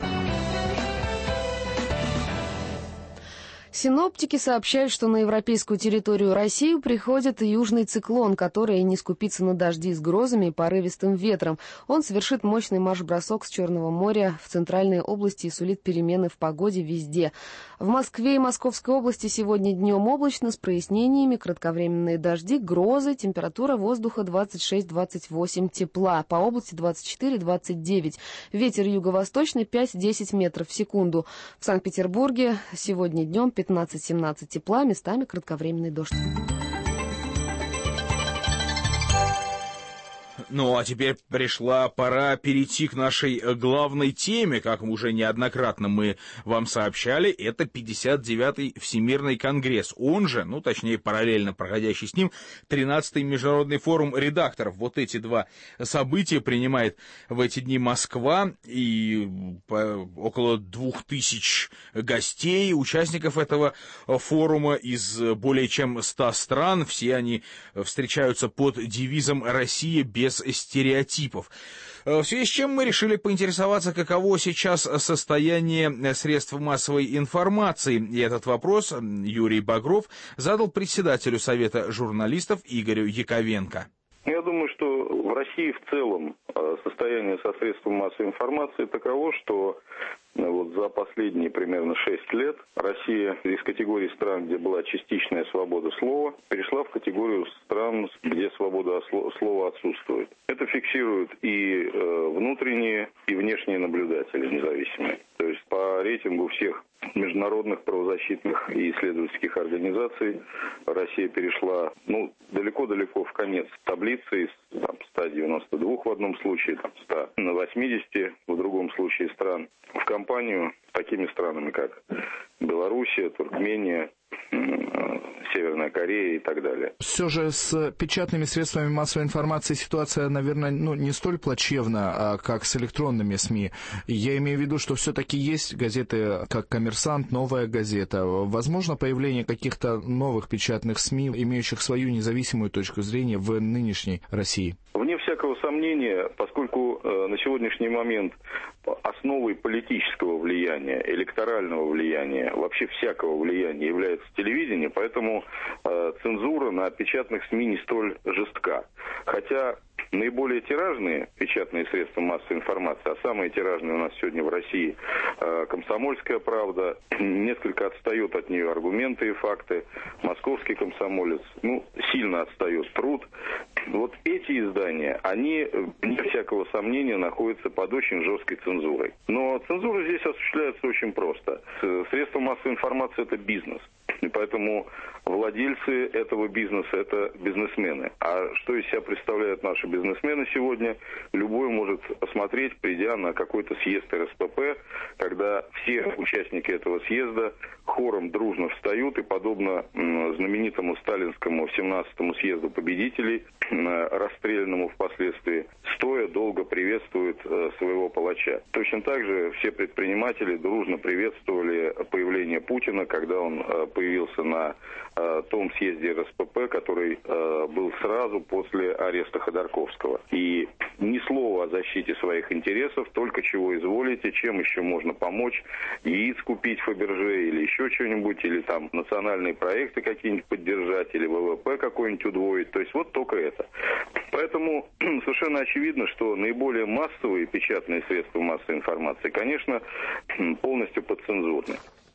Синоптики сообщают, что на европейскую территорию России приходит южный циклон, который не скупится на дожди с грозами и порывистым ветром. Он совершит мощный марш-бросок с Черного моря в центральные области и сулит перемены в погоде везде. В Москве и Московской области сегодня днем облачно с прояснениями, кратковременные дожди, грозы, температура воздуха 26-28 тепла, по области 24-29. Ветер юго-восточный 5-10 метров в секунду. В Санкт-Петербурге сегодня днем 15-17 тепла, местами кратковременный дождь. Ну, а теперь пришла пора перейти к нашей главной теме. Как уже неоднократно мы вам сообщали, это 59-й Всемирный конгресс. Он же, точнее, параллельно проходящий с ним, 13-й Международный форум редакторов. Вот эти два события принимает в эти дни Москва, и около 2000 гостей, участников этого форума из более чем 100 стран. Все они встречаются под девизом «Россия без стереотипов». В связи с чем мы решили поинтересоваться, каково сейчас состояние средств массовой информации. И этот вопрос Юрий Багров задал председателю Совета журналистов Игорю Яковенко. Я думаю, что в России в целом состояние со средством массовой информации таково, что вот за последние примерно 6 лет Россия из категории стран, где была частичная свобода слова, перешла в категорию стран, где свобода слова отсутствует. Это фиксируют и внутренние, и внешние наблюдатели независимые. То есть по по рейтингу всех международных правозащитных и исследовательских организаций Россия перешла далеко-далеко в конец таблицы из 192 в одном случае, 180 в другом случае стран, в компанию с такими странами, как Белоруссия, Туркмения, Северная Корея и так далее. Все же с печатными средствами массовой информации ситуация, наверное, не столь плачевна, как с электронными СМИ. Я имею в виду, что все-таки есть газеты, как «Коммерсант», «Новая газета». Возможно появление каких-то новых печатных СМИ, имеющих свою независимую точку зрения в нынешней России? Вне всякого сомнения, поскольку на сегодняшний момент основой политического влияния, электорального влияния, вообще всякого влияния является телевидение, поэтому цензура на печатных СМИ не столь жестка. Хотя наиболее тиражные печатные средства массовой информации, а самые тиражные у нас сегодня в России «Комсомольская правда», несколько отстает от нее «Аргументы и факты», «Московский комсомолец», сильно отстает «Труд». Вот эти издания, они, вне всякого сомнения, находятся под очень жесткой цензурой. Но цензура здесь осуществляется очень просто. Средства массовой информации – это бизнес. И поэтому владельцы этого бизнеса – это бизнесмены. А что из себя представляют наши бизнесмены сегодня, любой может посмотреть, придя на какой-то съезд РСПП, когда все участники этого съезда хором дружно встают и, подобно знаменитому сталинскому 17-му съезду победителей, расстрелянному впоследствии, стоя долго приветствуют своего палача. Точно так же все предприниматели дружно приветствовали появление Путина, когда он появился на том съезде РСПП, который был сразу после ареста Ходорковского. И ни слова о защите своих интересов, только чего изволите, чем еще можно помочь, яиц купить в Фаберже или еще что-нибудь, или там национальные проекты какие-нибудь поддержать, или ВВП какой-нибудь удвоить. То есть вот только это. Поэтому совершенно очевидно, что наиболее массовые печатные средства массовой информации, конечно, полностью подцензурны.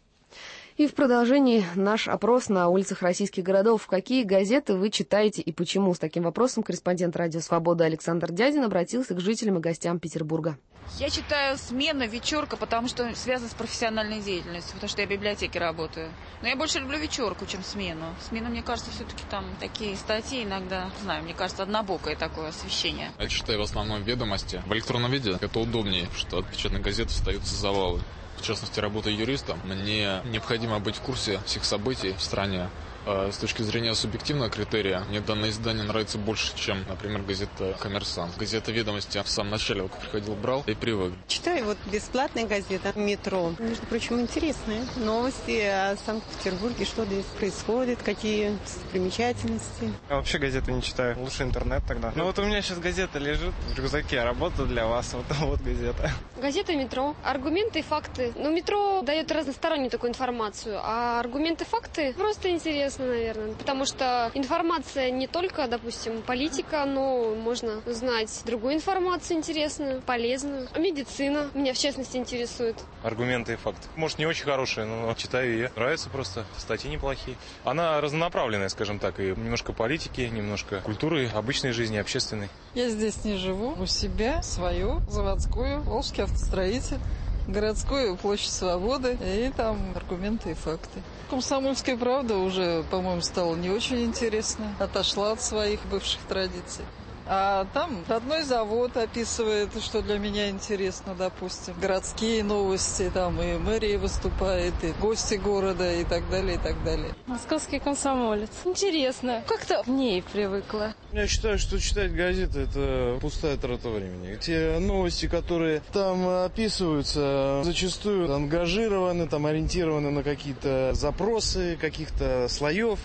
И в продолжении наш опрос на улицах российских городов. Какие газеты вы читаете и почему? С таким вопросом корреспондент «Радио Свобода» Александр Дядин обратился к жителям и гостям Петербурга. Я читаю «Смена», «Вечерка», потому что связано с профессиональной деятельностью, потому что я в библиотеке работаю. Но я больше люблю «Вечерку», чем «Смену». «Смена», мне кажется, все-таки там такие статьи иногда, не знаю, мне кажется, однобокое такое освещение. Я читаю в основном «Ведомости». В электронном виде это удобнее, что от печатных газет остаются завалы. В частности, работая юристом, мне необходимо быть в курсе всех событий в стране. С точки зрения субъективного критерия, мне данное издание нравится больше, чем, например, газета «Коммерсант». Газета «Ведомости» в самом начале, как приходил, брал и привык. Читаю бесплатная газета «Метро». Между прочим, интересные новости о Санкт-Петербурге, что здесь происходит, какие достопримечательности. Я вообще газеты не читаю, лучше интернет тогда. Вот у меня сейчас газета лежит в рюкзаке, работа для вас, вот газета. Газета «Метро». Аргументы и факты. «Метро» дает разностороннюю такую информацию, а аргументы и факты просто интересно. Наверное, потому что информация не только, допустим, политика, но можно узнать другую информацию интересную, полезную. Медицина меня, в частности, интересует. Аргументы и факты. Может, не очень хорошие, но читаю ее. Нравится просто, статьи неплохие. Она разнонаправленная, скажем так, и немножко политики, немножко культуры, обычной жизни, общественной. Я здесь не живу, у себя свою, заводскую, Волжский автостроитель. Городскую, площадь Свободы, и там аргументы и факты. «Комсомольская правда» уже, по-моему, стала не очень интересно. Отошла от своих бывших традиций. А там родной завод описывает, что для меня интересно, допустим. Городские новости, там и мэрия выступает, и гости города, и так далее, и так далее. «Московский комсомолец». Интересно. Как-то в ней привыкла. Я считаю, что читать газеты – это пустая трата времени. Те новости, которые там описываются, зачастую ангажированы, там ориентированы на какие-то запросы каких-то слоев.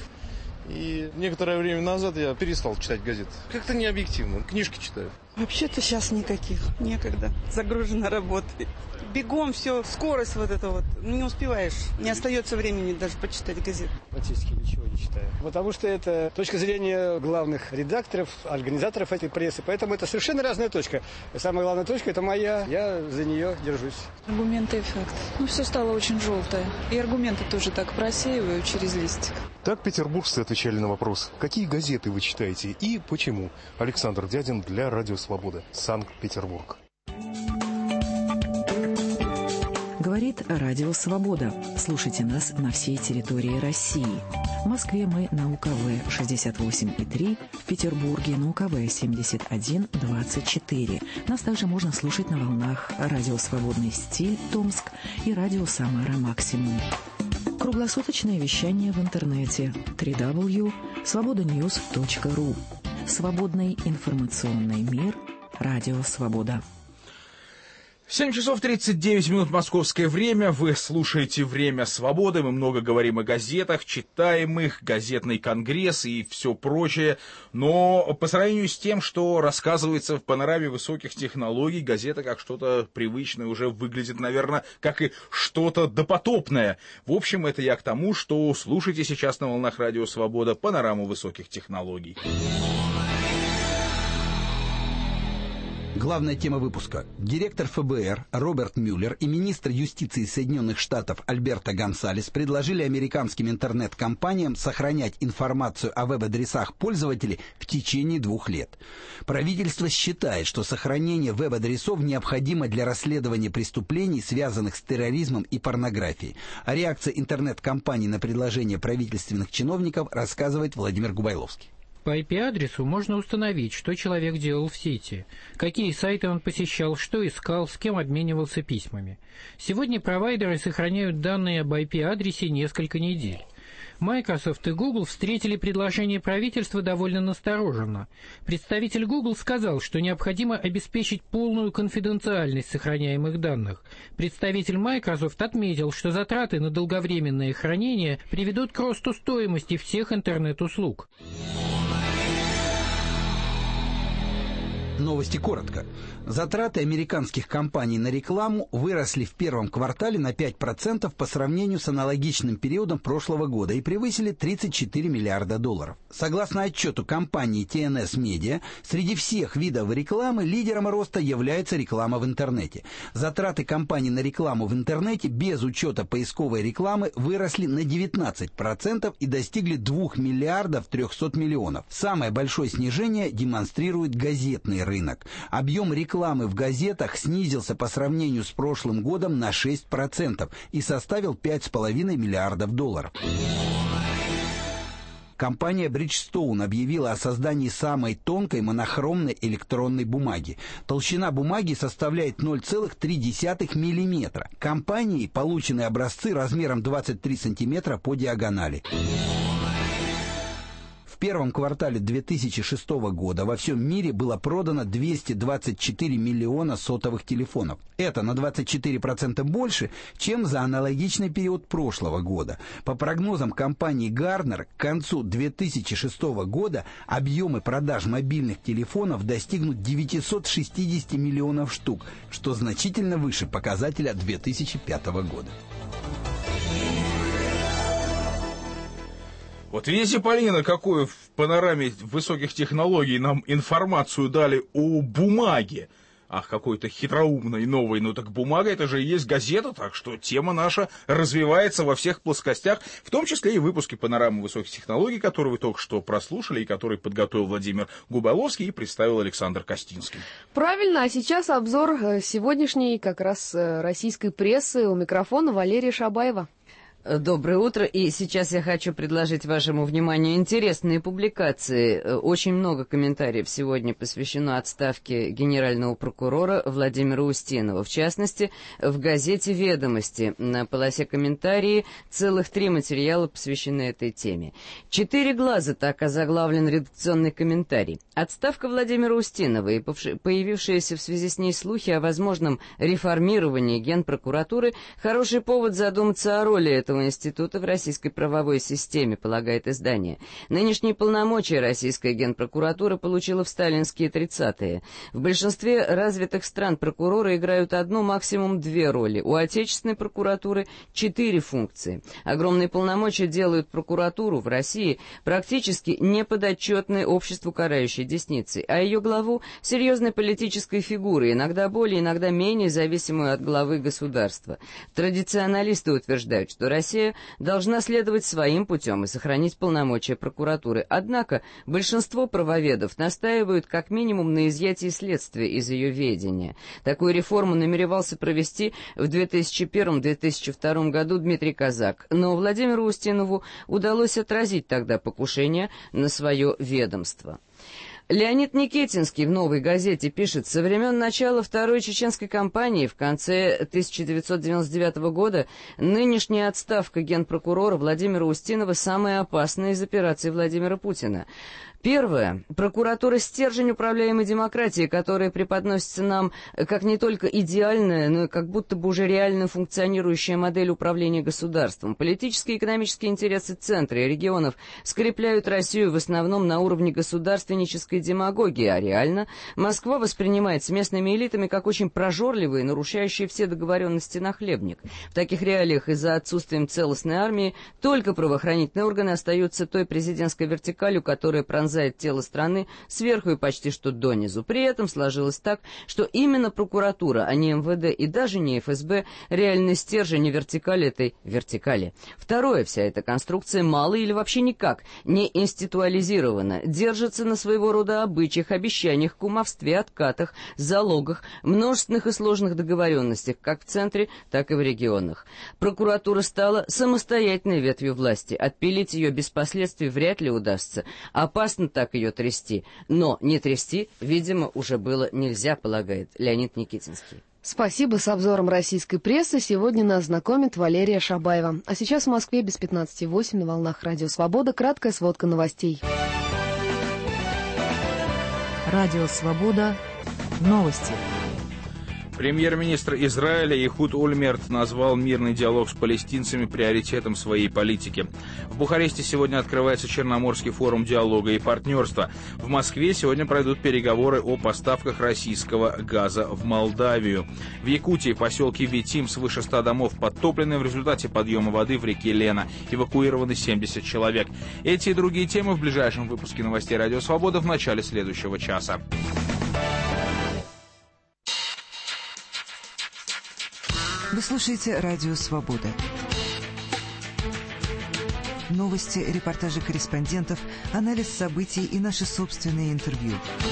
И некоторое время назад я перестал читать газеты. Как-то не объективно. Книжки читаю. Вообще-то сейчас никаких. Некогда. Загружена работой. Бегом все, скорость не успеваешь. Не остается времени даже почитать газеты. Практически ничего не читаю. Потому что это точка зрения главных редакторов, организаторов этой прессы. Поэтому это совершенно разная точка. Самая главная точка – это моя. Я за нее держусь. Аргументы и факты. Все стало очень желтое. И аргументы тоже так просеиваю через листик. Так петербуржцы отвечали на вопрос, какие газеты вы читаете и почему. Александр Дядин для «Радио Свобода», Санкт-Петербург. Говорит Радио Свобода. Слушайте нас на всей территории России. В Москве мы на УКВ 68,3, в Петербурге на УКВ 71,24. Нас также можно слушать на волнах Радио Свободный стиль Томск и Радио Самара Максимум. Круглосуточное вещание в интернете www.svobodanews.ru. Свободный информационный мир. Радио Свобода. 7 часов 39 минут московское время. Вы слушаете «Время свободы». Мы много говорим о газетах, читаем их, газетный конгресс и все прочее. Но по сравнению с тем, что рассказывается в панораме высоких технологий, газета как что-то привычное уже выглядит, наверное, как и что-то допотопное. В общем, это я к тому, что слушайте сейчас на волнах Радио Свобода панораму высоких технологий. Главная тема выпуска. Директор ФБР Роберт Мюллер и министр юстиции Соединенных Штатов Альберто Гонсалес предложили американским интернет-компаниям сохранять информацию о веб-адресах пользователей в течение 2 лет. Правительство считает, что сохранение веб-адресов необходимо для расследования преступлений, связанных с терроризмом и порнографией. О реакции интернет-компаний на предложение правительственных чиновников рассказывает Владимир Губайловский. По IP-адресу можно установить, что человек делал в сети, какие сайты он посещал, что искал, с кем обменивался письмами. Сегодня провайдеры сохраняют данные об IP-адресе несколько недель. Microsoft и Google встретили предложение правительства довольно настороженно. Представитель Google сказал, что необходимо обеспечить полную конфиденциальность сохраняемых данных. Представитель Microsoft отметил, что затраты на долговременное хранение приведут к росту стоимости всех интернет-услуг. Новости коротко. Затраты американских компаний на рекламу выросли в первом квартале на 5% по сравнению с аналогичным периодом прошлого года и превысили $34 миллиарда. Согласно отчету компании TNS Media, среди всех видов рекламы лидером роста является реклама в интернете. Затраты компаний на рекламу в интернете без учета поисковой рекламы выросли на 19% и достигли 2 миллиардов 300 миллионов. Самое большое снижение демонстрирует газетный рынок. Объем рекламы в газетах снизился по сравнению с прошлым годом на 6% и составил $5,5 миллиардов. Компания Bridgestone объявила о создании самой тонкой монохромной электронной бумаги. Толщина бумаги составляет 0,3 мм. Компанией получены образцы размером 23 см по диагонали. В первом квартале 2006 года во всем мире было продано 224 миллиона сотовых телефонов. Это на 24% больше, чем за аналогичный период прошлого года. По прогнозам компании Gartner, к концу 2006 года объемы продаж мобильных телефонов достигнут 960 миллионов штук, что значительно выше показателя 2005 года. Вот видите, Полина, какую в панораме высоких технологий нам информацию дали о бумаге. Ах, какой-то хитроумной, новой. Ну так бумага, это же и есть газета, так что тема наша развивается во всех плоскостях, в том числе и в выпуске панорамы высоких технологий, который вы только что прослушали, и который подготовил Владимир Губайловский и представил Александр Костинский. Правильно, а сейчас обзор сегодняшней как раз российской прессы. У микрофона Валерия Шабаева. Доброе утро, и сейчас я хочу предложить вашему вниманию интересные публикации. Очень много комментариев сегодня посвящено отставке генерального прокурора Владимира Устинова. В частности, в газете «Ведомости» на полосе комментарии целых 3 материала посвящены этой теме. «4 глаза» — так озаглавлен редакционный комментарий. Отставка Владимира Устинова и появившиеся в связи с ней слухи о возможном реформировании Генпрокуратуры — хороший повод задуматься о роли этого института в российской правовой системе, полагает издание. Нынешние полномочия российская Генпрокуратура получила в сталинские 30-е. В большинстве развитых стран прокуроры играют 1, максимум 2 роли. У отечественной прокуратуры 4 функции. Огромные полномочия делают прокуратуру в России практически неподотчетной обществу карающей десницы, а ее главу — серьезной политической фигурой, иногда более, иногда менее зависимую от главы государства. Традиционалисты утверждают, что Россия должна следовать своим путем и сохранить полномочия прокуратуры. Однако большинство правоведов настаивают как минимум на изъятии следствия из ее ведения. Такую реформу намеревался провести в 2001-2002 году Дмитрий Казак, но Владимиру Устинову удалось отразить тогда покушение на свое ведомство. Леонид Никитинский в «Новой газете» пишет: со времен начала Второй чеченской кампании в конце 1999 года нынешняя отставка генпрокурора Владимира Устинова самая опасная из операций Владимира Путина. Первое. Прокуратура — стержень управляемой демократии, которая преподносится нам как не только идеальная, но и как будто бы уже реально функционирующая модель управления государством. Политические и экономические интересы центра и регионов скрепляют Россию в основном на уровне государственнической демагогии, а реально Москва воспринимается местными элитами как очень прожорливый, нарушающий все договоренности нахлебник. В таких реалиях из-за отсутствия целостной армии только правоохранительные органы остаются той президентской вертикалью, которая пронзает тело страны сверху и почти что донизу. При этом сложилось так, что именно прокуратура, а не МВД и даже не ФСБ, реальный стержень и вертикаль этой вертикали. Второе, вся эта конструкция мало или вообще никак не институализирована, держится на своего рода обычаях, обещаниях, кумовстве, откатах, залогах, множественных и сложных договоренностях, как в центре, так и в регионах. Прокуратура стала самостоятельной ветвью власти. Отпилить ее без последствий вряд ли удастся. Опасно так ее трясти. Но не трясти, видимо, уже было нельзя, полагает Леонид Никитинский. Спасибо. С обзором российской прессы сегодня нас знакомит Валерия Шабаева. А сейчас в Москве без 15:08 на волнах Радио Свобода. Краткая сводка новостей. Радио Свобода. Новости. Премьер-министр Израиля Эхуд Ольмерт назвал мирный диалог с палестинцами приоритетом своей политики. В Бухаресте сегодня открывается Черноморский форум диалога и партнерства. В Москве сегодня пройдут переговоры о поставках российского газа в Молдавию. В Якутии в поселке Витим свыше 100 домов подтоплены в результате подъема воды в реке Лена. Эвакуированы 70 человек. Эти и другие темы в ближайшем выпуске новостей Радио Свобода в начале следующего часа. Вы слушаете Радио Свобода. Новости, репортажи корреспондентов, анализ событий и наши собственные интервью.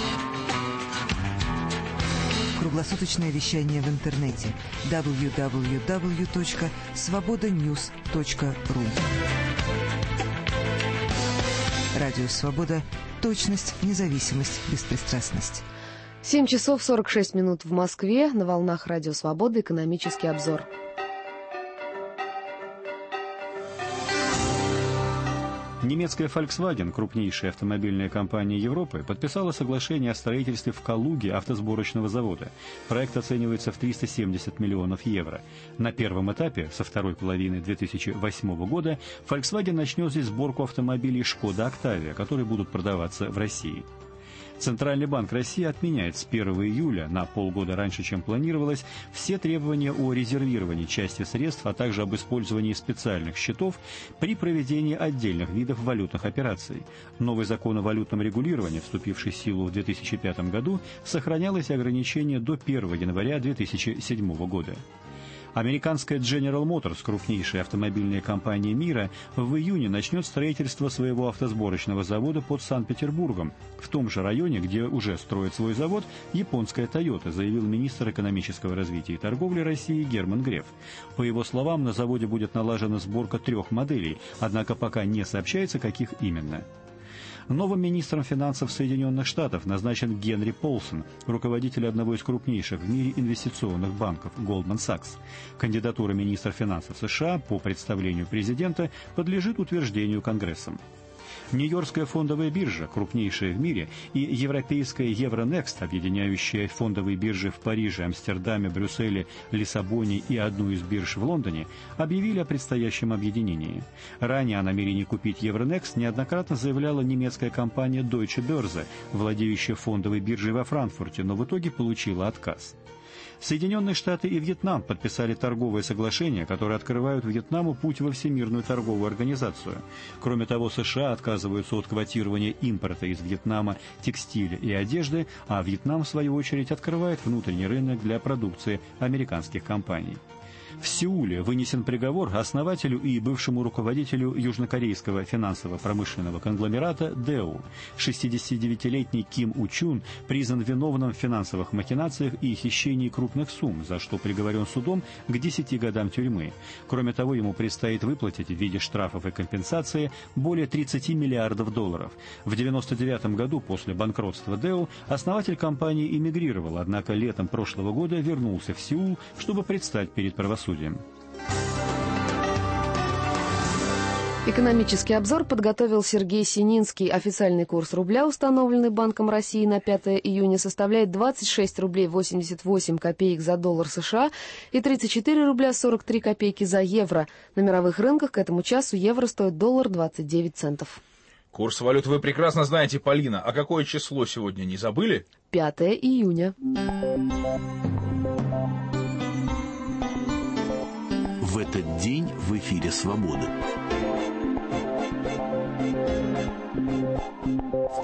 Круглосуточное вещание в интернете www.svobodanews.ru. Радио Свобода. Точность, независимость, беспристрастность. 7 часов 46 минут в Москве. На волнах Радио Свобода. Экономический обзор. Немецкая Volkswagen, крупнейшая автомобильная компания Европы, подписала соглашение о строительстве в Калуге автосборочного завода. Проект оценивается в 370 миллионов евро. На первом этапе, со второй половины 2008 года, Volkswagen начнет здесь сборку автомобилей «Шкода Октавия», которые будут продаваться в России. Центральный банк России отменяет с 1 июля, на полгода раньше, чем планировалось, все требования о резервировании части средств, а также об использовании специальных счетов при проведении отдельных видов валютных операций. Новый закон о валютном регулировании, вступивший в силу в 2005 году, сохранялось ограничение до 1 января 2007 года. Американская General Motors, крупнейшая автомобильная компания мира, в июне начнет строительство своего автосборочного завода под Санкт-Петербургом, в том же районе, где уже строит свой завод японская Toyota, заявил министр экономического развития и торговли России Герман Греф. По его словам, на заводе будет налажена сборка 3 моделей, однако пока не сообщается, каких именно. Новым министром финансов Соединенных Штатов назначен Генри Полсон, руководитель одного из крупнейших в мире инвестиционных банков Goldman Sachs. Кандидатура министра финансов США по представлению президента подлежит утверждению Конгрессом. Нью-Йоркская фондовая биржа, крупнейшая в мире, и европейская Евронекст, объединяющая фондовые биржи в Париже, Амстердаме, Брюсселе, Лиссабоне и одну из бирж в Лондоне, объявили о предстоящем объединении. Ранее о намерении купить Евронекст неоднократно заявляла немецкая компания Deutsche Börse, владеющая фондовой биржей во Франкфурте, но в итоге получила отказ. Соединенные Штаты и Вьетнам подписали торговое соглашение, которое открывает Вьетнаму путь во Всемирную торговую организацию. Кроме того, США отказываются от квотирования импорта из Вьетнама текстиля и одежды, а Вьетнам, в свою очередь, открывает внутренний рынок для продукции американских компаний. В Сеуле вынесен приговор основателю и бывшему руководителю южнокорейского финансово-промышленного конгломерата Daewoo. 69-летний Ким У-чун признан виновным в финансовых махинациях и хищении крупных сумм, за что приговорен судом к 10 годам тюрьмы. Кроме того, ему предстоит выплатить в виде штрафов и компенсации более 30 миллиардов долларов. В 1999 году, после банкротства Daewoo, основатель компании эмигрировал, однако летом прошлого года вернулся в Сеул, чтобы предстать перед правосудием. Экономический обзор подготовил Сергей Сининский. Официальный курс рубля, установленный Банком России на 5 июня, составляет 26 рублей 88 копеек за доллар США и 34 рубля 43 копейки за евро. На мировых рынках к этому часу евро стоит доллар 29 центов. Курс валют вы прекрасно знаете, Полина. А какое число сегодня, не забыли? 5 июня. В этот день в эфире «Свобода». В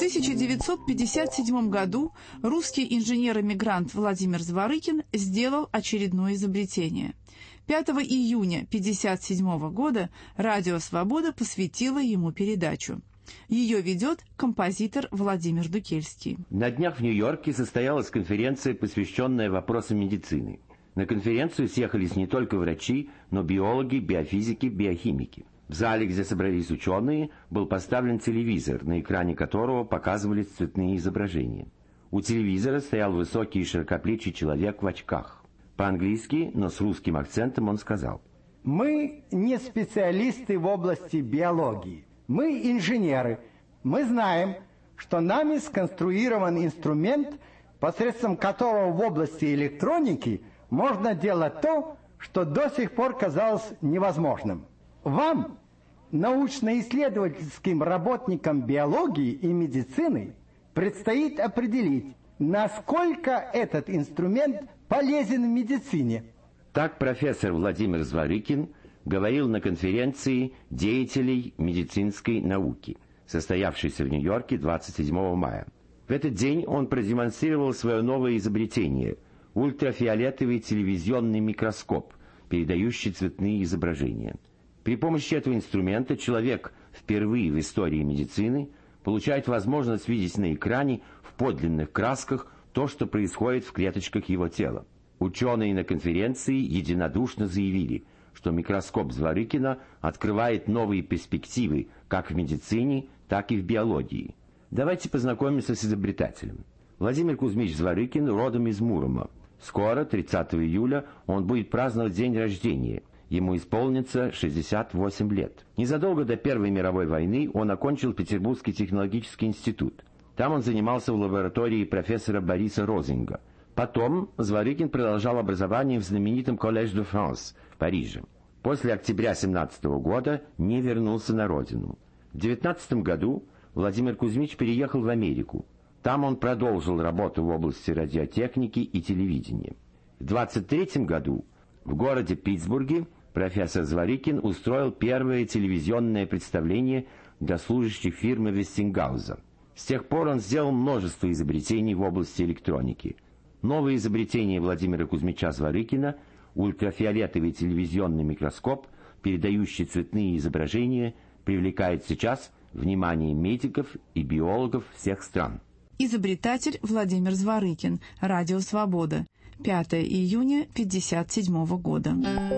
1957 году русский инженер-эмигрант Владимир Зворыкин сделал очередное изобретение. 5 июня 1957 года радио «Свобода» посвятило ему передачу. Ее ведет композитор Владимир Дукельский. На днях в Нью-Йорке состоялась конференция, посвященная вопросам медицины. На конференцию съехались не только врачи, но биологи, биофизики, биохимики. В зале, где собрались ученые, был поставлен телевизор, на экране которого показывались цветные изображения. У телевизора стоял высокий и широкоплечий человек в очках. По-английски, но с русским акцентом он сказал: «Мы не специалисты в области биологии. Мы инженеры. Мы знаем, что нами сконструирован инструмент, посредством которого в области электроники можно делать то, что до сих пор казалось невозможным. Вам, научно-исследовательским работникам биологии и медицины, предстоит определить, насколько этот инструмент полезен в медицине». Так профессор Владимир Зворыкин говорил на конференции деятелей медицинской науки, состоявшейся в Нью-Йорке 27 мая. В этот день он продемонстрировал свое новое изобретение – ультрафиолетовый телевизионный микроскоп, передающий цветные изображения. При помощи этого инструмента человек впервые в истории медицины получает возможность видеть на экране в подлинных красках то, что происходит в клеточках его тела. Ученые на конференции единодушно заявили, что микроскоп Зворыкина открывает новые перспективы как в медицине, так и в биологии. Давайте познакомимся с изобретателем. Владимир Кузьмич Зворыкин родом из Мурома. Скоро, 30 июля, он будет праздновать день рождения. Ему исполнится 68 лет. Незадолго до Первой мировой войны он окончил Петербургский технологический институт. Там он занимался в лаборатории профессора Бориса Розинга. Потом Зворыкин продолжал образование в знаменитом Collège de France в Париже. После октября 1917 года не вернулся на родину. В 1919 году Владимир Кузьмич переехал в Америку. Там он продолжил работу в области радиотехники и телевидения. В 1923 году в городе Питтсбурге профессор Зворыкин устроил первое телевизионное представление для служащих фирмы Вестингауза. С тех пор он сделал множество изобретений в области электроники. Новое изобретение Владимира Кузьмича Зворыкина – ультрафиолетовый телевизионный микроскоп, передающий цветные изображения, привлекает сейчас внимание медиков и биологов всех стран. Изобретатель Владимир Зворыкин. Радио «Свобода». 5 июня 1957 года.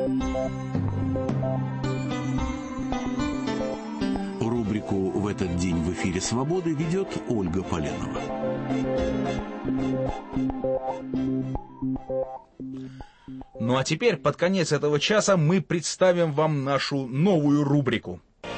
Рубрику «В этот день в эфире «Свободы» ведет Ольга Поленова. Ну а теперь, под конец этого часа, мы представим вам нашу новую рубрику.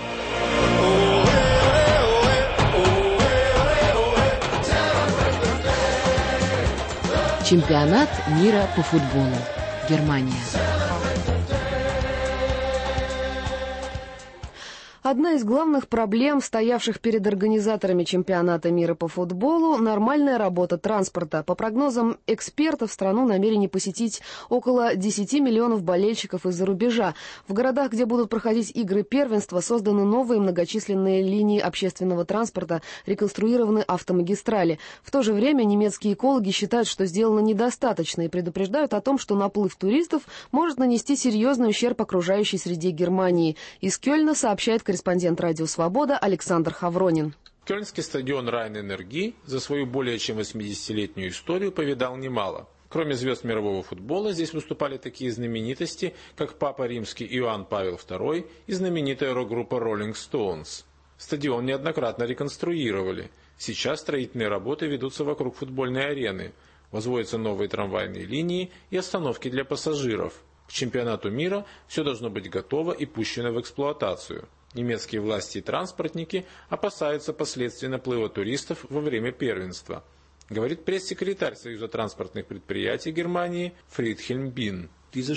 Чемпионат мира по футболу. Германия. Одна из главных проблем, стоявших перед организаторами чемпионата мира по футболу, нормальная работа транспорта. По прогнозам экспертов, страну намерены посетить около 10 миллионов болельщиков из-за рубежа. В городах, где будут проходить игры первенства, созданы новые многочисленные линии общественного транспорта, реконструированы автомагистрали. В то же время немецкие экологи считают, что сделано недостаточно и предупреждают о том, что наплыв туристов может нанести серьезный ущерб окружающей среде Германии. Из Кёльна сообщает корреспондент «Радио Свобода» Александр Хавронин. Кёльнский стадион Райн-Энерги за свою более чем 80-летнюю историю повидал немало. Кроме звезд мирового футбола, здесь выступали такие знаменитости, как Папа Римский Иоанн Павел II и знаменитая рок-группа Rolling Stones. Стадион неоднократно реконструировали. Сейчас строительные работы ведутся вокруг футбольной арены. Возводятся новые трамвайные линии и остановки для пассажиров. К чемпионату мира все должно быть готово и пущено в эксплуатацию. Немецкие власти и транспортники опасаются последствий наплыва туристов во время первенства, говорит пресс-секретарь Союза транспортных предприятий Германии Фридхельм Бин.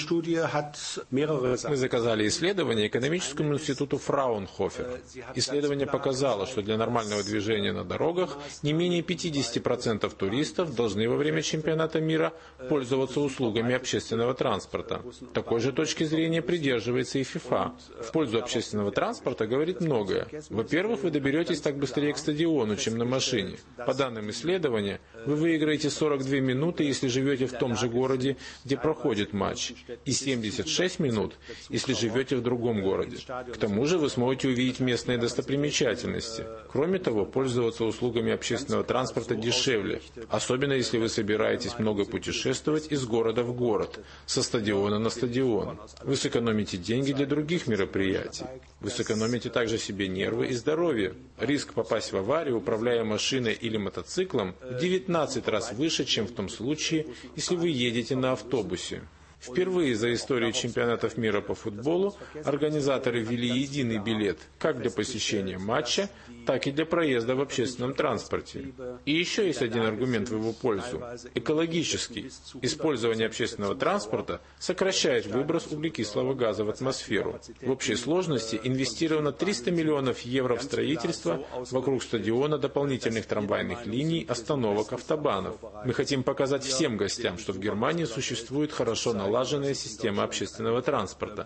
Мы заказали исследование экономическому институту Фраунхофер. Исследование показало, что для нормального движения на дорогах не менее 50% туристов должны во время чемпионата мира пользоваться услугами общественного транспорта. Такой же точки зрения придерживается и ФИФА. В пользу общественного транспорта говорит многое. Во-первых, вы доберетесь так быстрее к стадиону, чем на машине. По данным исследования, вы выиграете 42 минуты, если живете в том же городе, где проходит матч, и 76 минут, если живете в другом городе. К тому же вы сможете увидеть местные достопримечательности. Кроме того, пользоваться услугами общественного транспорта дешевле, особенно если вы собираетесь много путешествовать из города в город, со стадиона на стадион. Вы сэкономите деньги для других мероприятий. Вы сэкономите также себе нервы и здоровье. Риск попасть в аварию, управляя машиной или мотоциклом, в 19 раз выше, чем в том случае, если вы едете на автобусе. Впервые за историю чемпионатов мира по футболу организаторы ввели единый билет как для посещения матча, так и для проезда в общественном транспорте. И еще есть один аргумент в его пользу – экологический. Использование общественного транспорта сокращает выброс углекислого газа в атмосферу. В общей сложности инвестировано 300 миллионов евро в строительство вокруг стадиона дополнительных трамвайных линий, остановок, автобанов. Мы хотим показать всем гостям, что в Германии существует хорошо налаженная система общественного транспорта.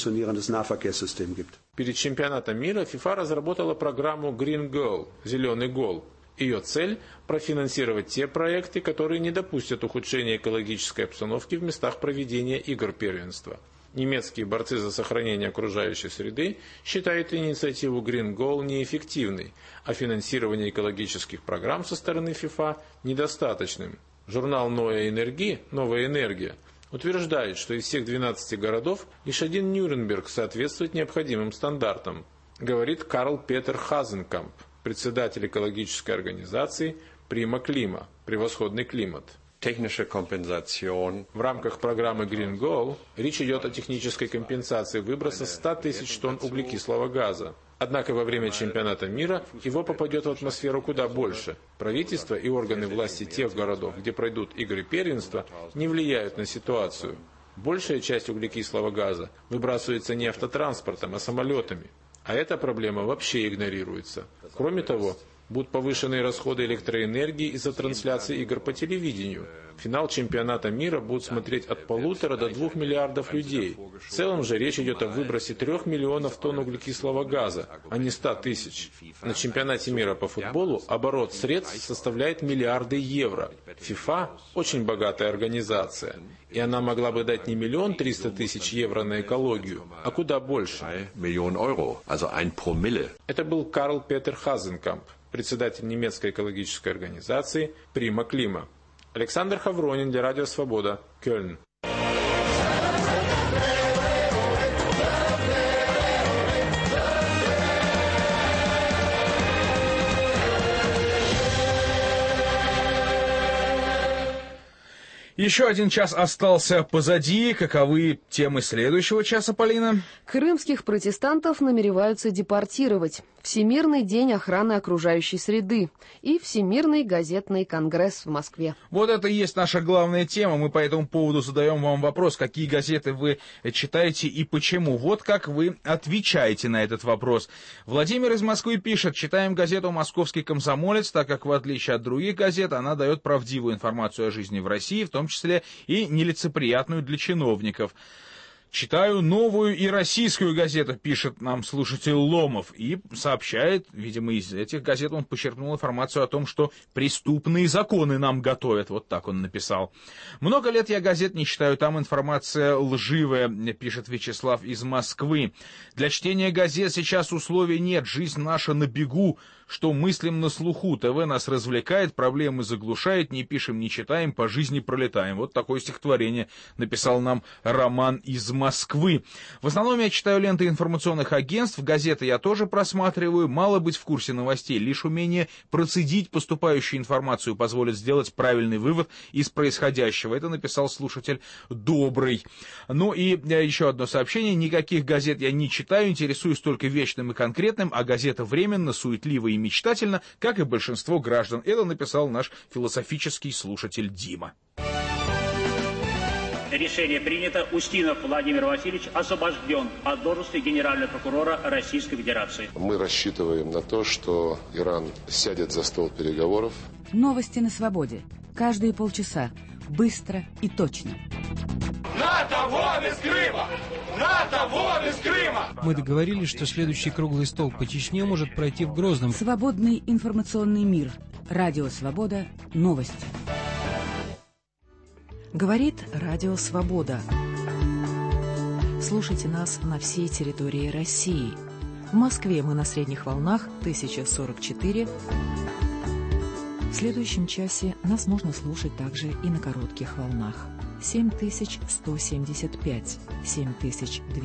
Перед чемпионатом мира ФИФА разработала программу Green Goal – «Зеленый гол». Ее цель – профинансировать те проекты, которые не допустят ухудшения экологической обстановки в местах проведения игр первенства. Немецкие борцы за сохранение окружающей среды считают инициативу Green Goal неэффективной, а финансирование экологических программ со стороны ФИФА недостаточным. Журнал «Новая энергия» утверждает, что из всех 12 городов лишь один Нюрнберг соответствует необходимым стандартам, говорит Карл Петер Хазенкамп, председатель экологической организации «Прима Клима» – «Превосходный климат». В рамках программы Green Goal речь идет о технической компенсации выброса 100 тысяч тонн углекислого газа. Однако во время чемпионата мира его попадет в атмосферу куда больше. Правительство и органы власти тех городов, где пройдут игры первенства, не влияют на ситуацию. Большая часть углекислого газа выбрасывается не автотранспортом, а самолетами. А эта проблема вообще игнорируется. Кроме того, будут повышенные расходы электроэнергии из-за трансляции игр по телевидению. Финал чемпионата мира будут смотреть от 1,5 до 2 миллиардов людей. В целом же речь идет о выбросе 3 миллионов тонн углекислого газа, а не 100 тысяч. На чемпионате мира по футболу оборот средств составляет миллиарды евро. ФИФА – очень богатая организация, и она могла бы дать не 1 300 000 евро на экологию, а куда больше. Это был Карл Петер Хазенкамп, председатель немецкой экологической организации «Прима Клима». Александр Хавронин для Радио Свобода, Кёльн. Еще один час остался позади. Каковы темы следующего часа, Полина? Крымских протестантов намереваются депортировать. Всемирный день охраны окружающей среды и Всемирный газетный конгресс в Москве. Вот это и есть наша главная тема. Мы по этому поводу задаем вам вопрос, какие газеты вы читаете и почему. Вот как вы отвечаете на этот вопрос. Владимир из Москвы пишет: читаем газету «Московский комсомолец», так как в отличие от других газет она дает правдивую информацию о жизни в России, в том числе и нелицеприятную для чиновников. Читаю «Новую» и «Российскую» газету, пишет нам слушатель Ломов, и сообщает, видимо, из этих газет он почерпнул информацию о том, что преступные законы нам готовят. Вот так он написал. Много лет я газет не читаю, там информация лживая, пишет Вячеслав из Москвы. Для чтения газет сейчас условий нет, жизнь наша на бегу. Что мыслим на слуху, ТВ нас развлекает, проблемы заглушает, не пишем, не читаем, по жизни пролетаем. Вот такое стихотворение написал нам Роман из Москвы. В основном я читаю ленты информационных агентств, газеты я тоже просматриваю, мало быть в курсе новостей, лишь умение процедить поступающую информацию позволит сделать правильный вывод из происходящего. Это написал слушатель Добрый. Ну и еще одно сообщение, никаких газет я не читаю, интересуюсь только вечным и конкретным, а газета временно, суетливо и мечтательно, как и большинство граждан. Это написал наш философический слушатель Дима. Решение принято. Устинов Владимир Васильевич освобожден от должности генерального прокурора Российской Федерации. Мы рассчитываем на то, что Иран сядет за стол переговоров. Новости на свободе. Каждые полчаса. Быстро и точно. НАТО вон из Крыма! НАТО вон из Крыма! Мы договорились, что следующий круглый стол по Чечне может пройти в Грозном. Свободный информационный мир. Радио «Свобода». Новости. Говорит Радио Свобода. Слушайте нас на всей территории России. В Москве мы на средних волнах 1044. В следующем часе нас можно слушать также и на коротких волнах. 7175, 7200.